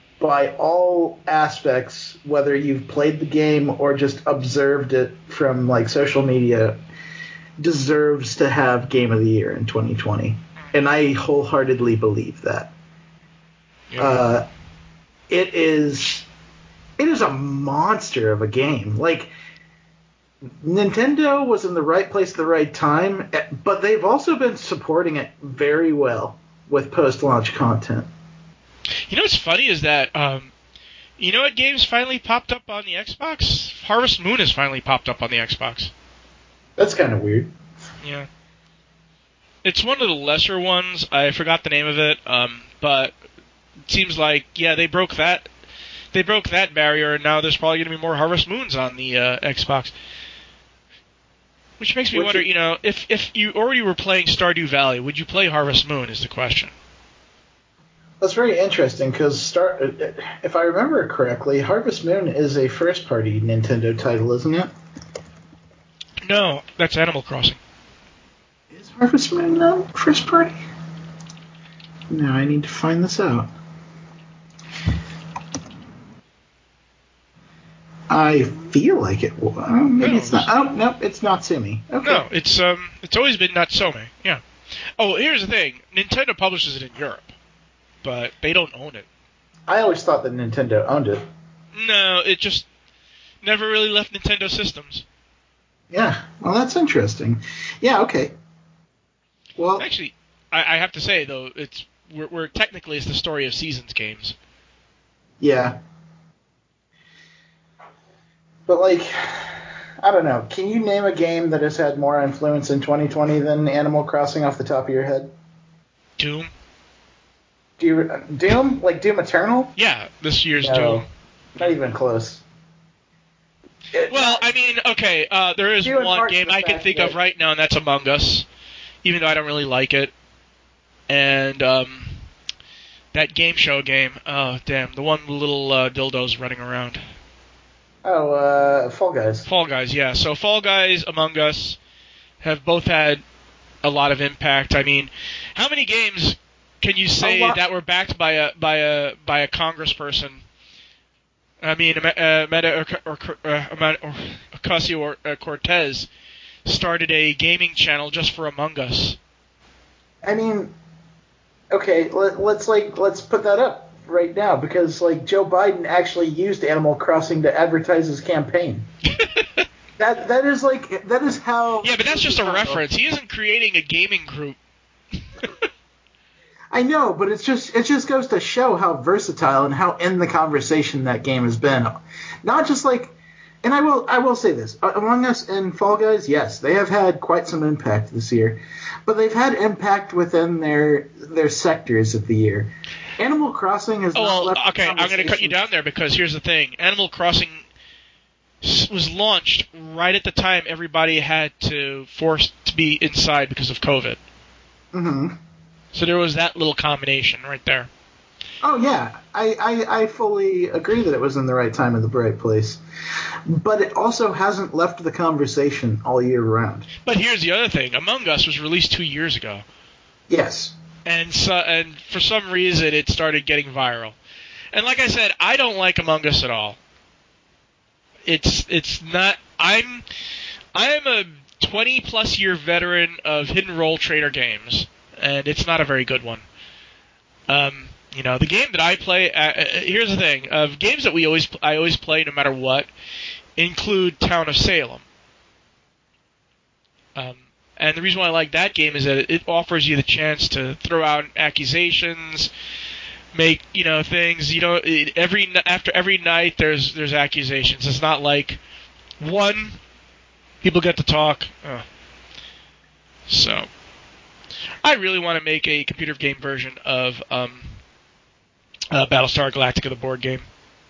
aspects, whether you've played the game or just observed it from like social media, deserves to have Game of the Year in 2020, and I wholeheartedly believe that. Yeah. It is a monster of a game. Like, Nintendo was in the right place at the right time, but they've also been supporting it very well with post-launch content. You know what's funny is that, you know what games finally popped up on the Xbox? Harvest Moon has finally popped up on the Xbox. That's kind of weird. Yeah. It's one of the lesser ones. I forgot the name of it, but it seems like, yeah, they broke that barrier, and now there's probably going to be more Harvest Moons on the Xbox. Which makes me wonder, if you already were playing Stardew Valley, would you play Harvest Moon is the question. That's very interesting, because if I remember correctly, Harvest Moon is a first-party Nintendo title, isn't it? No, that's Animal Crossing. Is Harvest Moon first-party? Now I need to find this out. I feel like it was. Maybe it's not. Oh, no, it's Natsume. Okay. No, it's always been Natsume. Yeah. Oh, here's the thing. Nintendo publishes it in Europe, but they don't own it. I always thought that Nintendo owned it. No, it just never really left Nintendo systems. Yeah. Well, that's interesting. Yeah. Okay. Well, actually, I have to say though, we're technically it's the Story of Seasons games. Yeah. But, like, I don't know. Can you name a game that has had more influence in 2020 than Animal Crossing off the top of your head? Doom. Doom? Like Doom Eternal? Yeah, this year's Doom. Not even close. I mean, okay, there is one game I can think of right now, and that's Among Us, even though I don't really like it. And that game show game, oh, damn, the one with little dildos running around. Oh, Fall Guys. Fall Guys, yeah. So Fall Guys, Among Us have both had a lot of impact. I mean, how many games can you say that were backed by a congressperson? I mean, Ocasio-Cortez started a gaming channel just for Among Us. I mean, okay, let's put that up right now, because like Joe Biden actually used Animal Crossing to advertise his campaign. that is how. Yeah, but that's just a reference. He isn't creating a gaming group. I know, but it just goes to show how versatile and how in the conversation that game has been. Not just like And I will say this: Among Us and Fall Guys, yes, they have had quite some impact this year, but they've had impact within their sectors of the year. Animal Crossing has not left. Okay, I'm going to cut you down there because here's the thing: Animal Crossing was launched right at the time everybody had to force to be inside because of COVID. Mm-hmm. So there was that little combination right there. Oh yeah, I fully agree that it was in the right time and the right place. But it also hasn't left the conversation all year round. But here's the other thing. Among Us was released 2 years ago. Yes. And for some reason it started getting viral. And like I said, I don't like Among Us at all. It's not I am a 20+ year veteran of hidden role trader games, and it's not a very good one. The game that I play. Here's the thing: of games that I always play no matter what include Town of Salem. And the reason why I like that game is that it offers you the chance to throw out accusations, make things. After every night there's accusations. It's not like one people get to talk. So I really want to make a computer game version of Battlestar Galactica, the board game,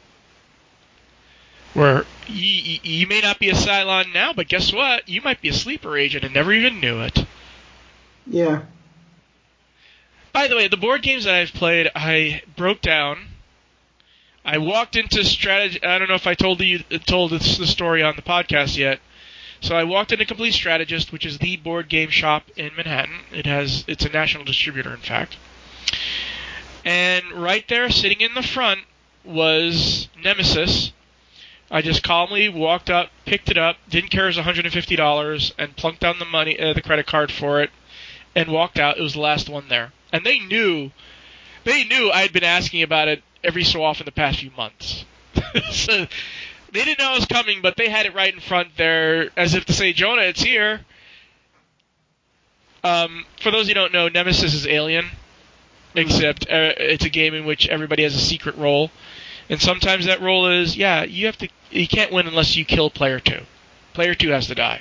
where you may not be a Cylon now, but guess what? You might be a sleeper agent and never even knew it. Yeah. By the way, the board games that I've played, I broke down. I walked into strategy. I don't know if I told the story on the podcast yet. So I walked into Complete Strategist, which is the board game shop in Manhattan. It's a national distributor, in fact. And right there, sitting in the front, was Nemesis. I just calmly walked up, picked it up, didn't care it was $150, and plunked down the money, the credit card for it, and walked out. It was the last one there. And they knew I'd been asking about it every so often the past few months. So they didn't know I was coming, but they had it right in front there, as if to say, Jonah, it's here. For those who don't know, Nemesis is Alien, except it's a game in which everybody has a secret role. And sometimes that role is, you can't win unless you kill player 2. Player 2 has to die.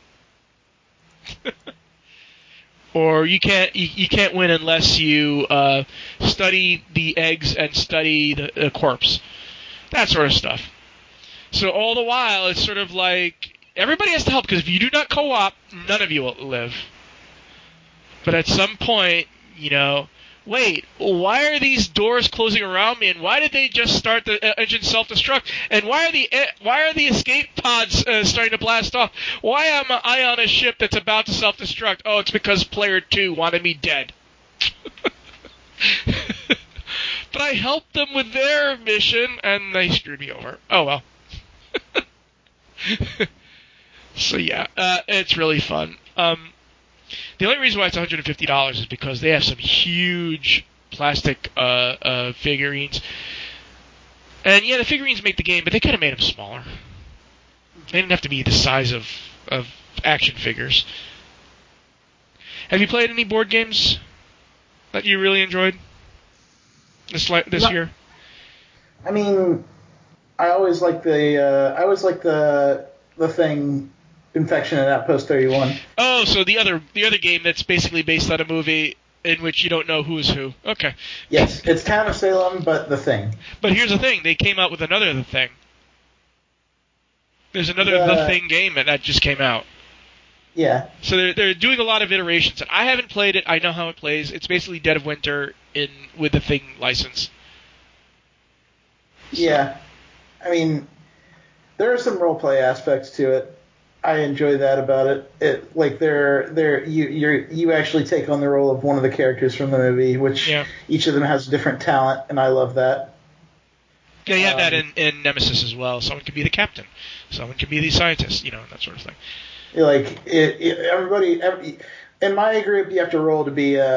Or you can't win unless you study the eggs and study the corpse. That sort of stuff. So all the while, it's sort of like everybody has to help, because if you do not co-op, none of you will live. But at some point, wait, why are these doors closing around me? And why did they just start the engine self-destruct? And why are the escape pods starting to blast off? Why am I on a ship that's about to self-destruct? Oh, it's because player 2 wanted me dead. But I helped them with their mission, and they screwed me over. Oh, well. So, yeah, it's really fun. The only reason why it's $150 is because they have some huge plastic figurines. And, yeah, the figurines make the game, but they could have made them smaller. They didn't have to be the size of action figures. Have you played any board games that you really enjoyed this year? I mean, I always like the thing, Infection at Outpost 31. Oh, so the other game that's basically based on a movie in which you don't know who is who. Okay. Yes, it's Town of Salem, but The Thing. But here's the thing: they came out with another The Thing. There's another The Thing game that just came out. Yeah. So they're doing a lot of iterations. I haven't played it. I know how it plays. It's basically Dead of Winter with the Thing license. Yeah. I mean, there are some roleplay aspects to it. I enjoy that about it. You actually take on the role of one of the characters from the movie, which each of them has a different talent, and I love that. Yeah, you have that in Nemesis as well. Someone could be the captain. Someone could be the scientist. That sort of thing. Everybody in my group, you have to roll to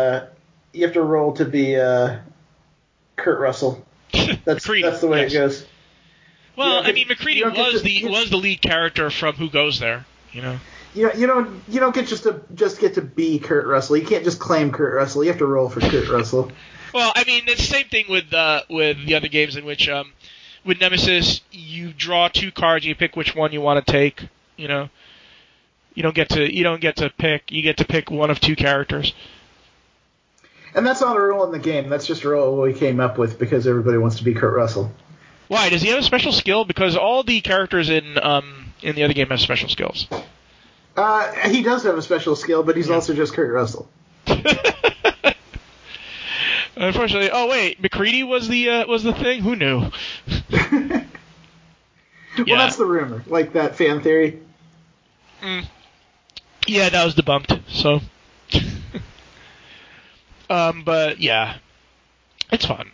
be Kurt Russell. That's the way it goes. Well, McCready was the lead character from Who Goes There, You don't get get to be Kurt Russell. You can't just claim Kurt Russell. You have to roll for Kurt Russell. Well, it's the same thing with the other games in which with Nemesis, you draw 2 cards, you pick which one you want to take. You know, you don't get to pick. You get to pick one of 2 characters. And that's not a rule in the game. That's just a rule we came up with because everybody wants to be Kurt Russell. Why? Does he have a special skill? Because all the characters in the other game have special skills. He does have a special skill, but he's also just Kurt Russell. Unfortunately, oh wait, McCready was the thing. Who knew? Well, that's the rumor, like that fan theory. Yeah, that was debunked. So, but yeah, it's fun.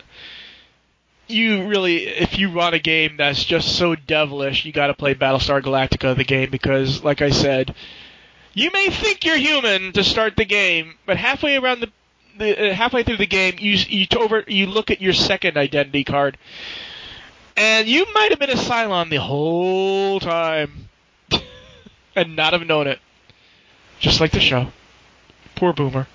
You really, if you want a game that's just so devilish, you got to play Battlestar Galactica, the game, because, like I said, you may think you're human to start the game, but halfway around halfway through the game, you look at your second identity card, and you might have been a Cylon the whole time, and not have known it, just like the show. Poor Boomer.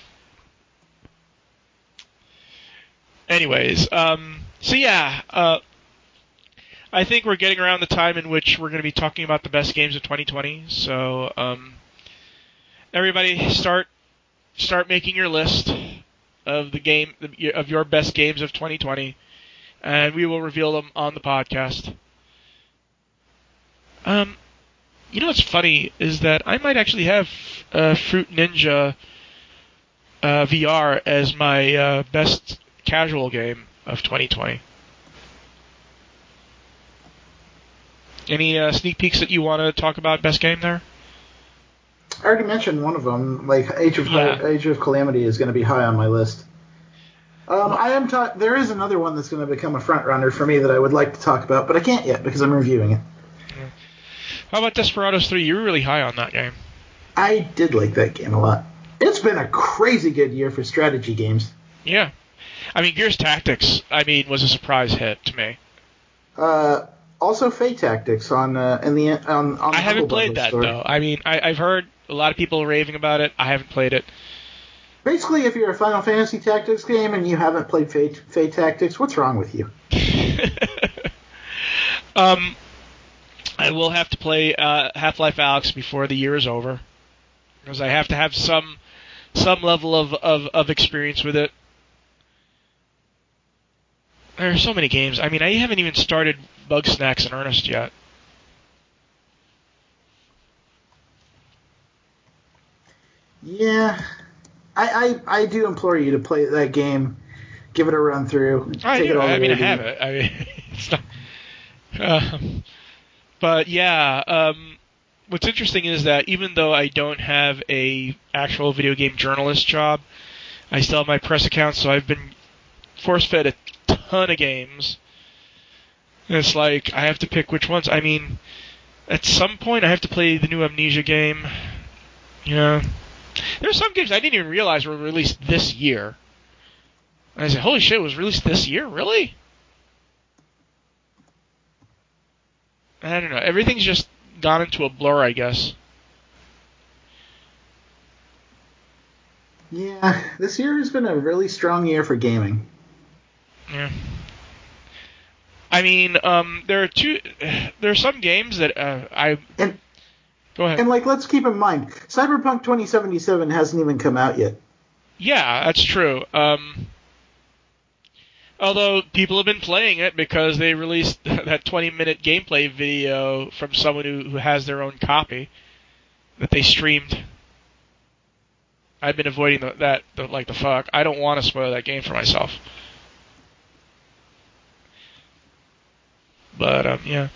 Anyways, so yeah, I think we're getting around the time in which we're going to be talking about the best games of 2020. So everybody, start making your list of of your best games of 2020, and we will reveal them on the podcast. You know what's funny is that I might actually have Fruit Ninja VR as my best casual game of 2020. Any sneak peeks that you want to talk about best game there? I already mentioned one of them. Like Age of Calamity is going to be high on my list. There is another one that's going to become a front runner for me that I would like to talk about, but I can't yet because I'm reviewing it. Yeah. How about Desperados 3? You were really high on that game. I did like that game a lot. It's been a crazy good year for strategy games. Yeah. I mean, Gears Tactics, was a surprise hit to me. Also, Fate Tactics on I haven't played that store. Though. I mean, I've heard a lot of people raving about it. I haven't played it. Basically, if you're a Final Fantasy Tactics game and you haven't played Fate Tactics, what's wrong with you? I will have to play Half-Life Alyx before the year is over, because I have to have some level of experience with it. There are so many games. I mean, I haven't even started Bugsnax in earnest yet. Yeah. I do implore you to play that game, give it a run through. I do. I mean, I have it. I mean, it's not... but yeah, what's interesting is that even though I don't have a actual video game journalist job, I still have my press account, so I've been force-fed a ton of games. And it's like, I have to pick which ones. I mean, at some point I have to play the new Amnesia game. You know, there's some games I didn't even realize were released this year. And I said, holy shit, it was released this year? Really? I don't know. Everything's just gone into a blur, I guess. Yeah, this year has been a really strong year for gaming. Yeah. I mean, there are some games that Go ahead. And let's keep in mind, Cyberpunk 2077 hasn't even come out yet. Yeah, that's true. Although people have been playing it because they released that 20-minute gameplay video from someone who has their own copy that they streamed. I've been avoiding that like the fuck. I don't want to spoil that game for myself. But yeah.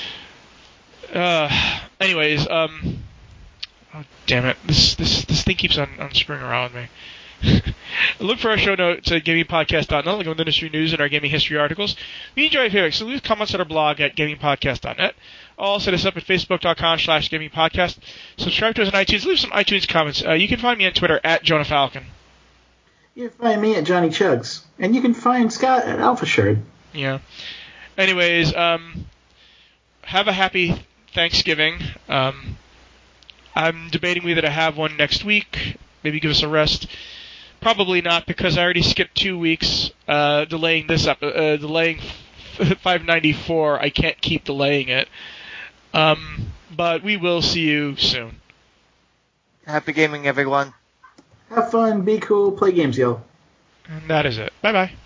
Anyways, oh damn it! This thing keeps on springing around me. Look for our show notes at gamingpodcast.net. Look at industry news and our gaming history articles. We enjoy your so leave comments at our blog at gamingpodcast.net. Also, set us up at facebook.com/gamingpodcast. Subscribe to us on iTunes. Leave some iTunes comments. You can find me on Twitter at Jonah Falcon. You can find me at Johnny Chugs. And you can find Scott at Alpha Shard. Yeah. Anyways, have a happy Thanksgiving. I'm debating whether to have one next week. Maybe give us a rest. Probably not, because I already skipped 2 weeks, delaying 594, I can't keep delaying it. But we will see you soon. Happy gaming, everyone. Have fun, be cool, play games, yo. And that is it. Bye-bye.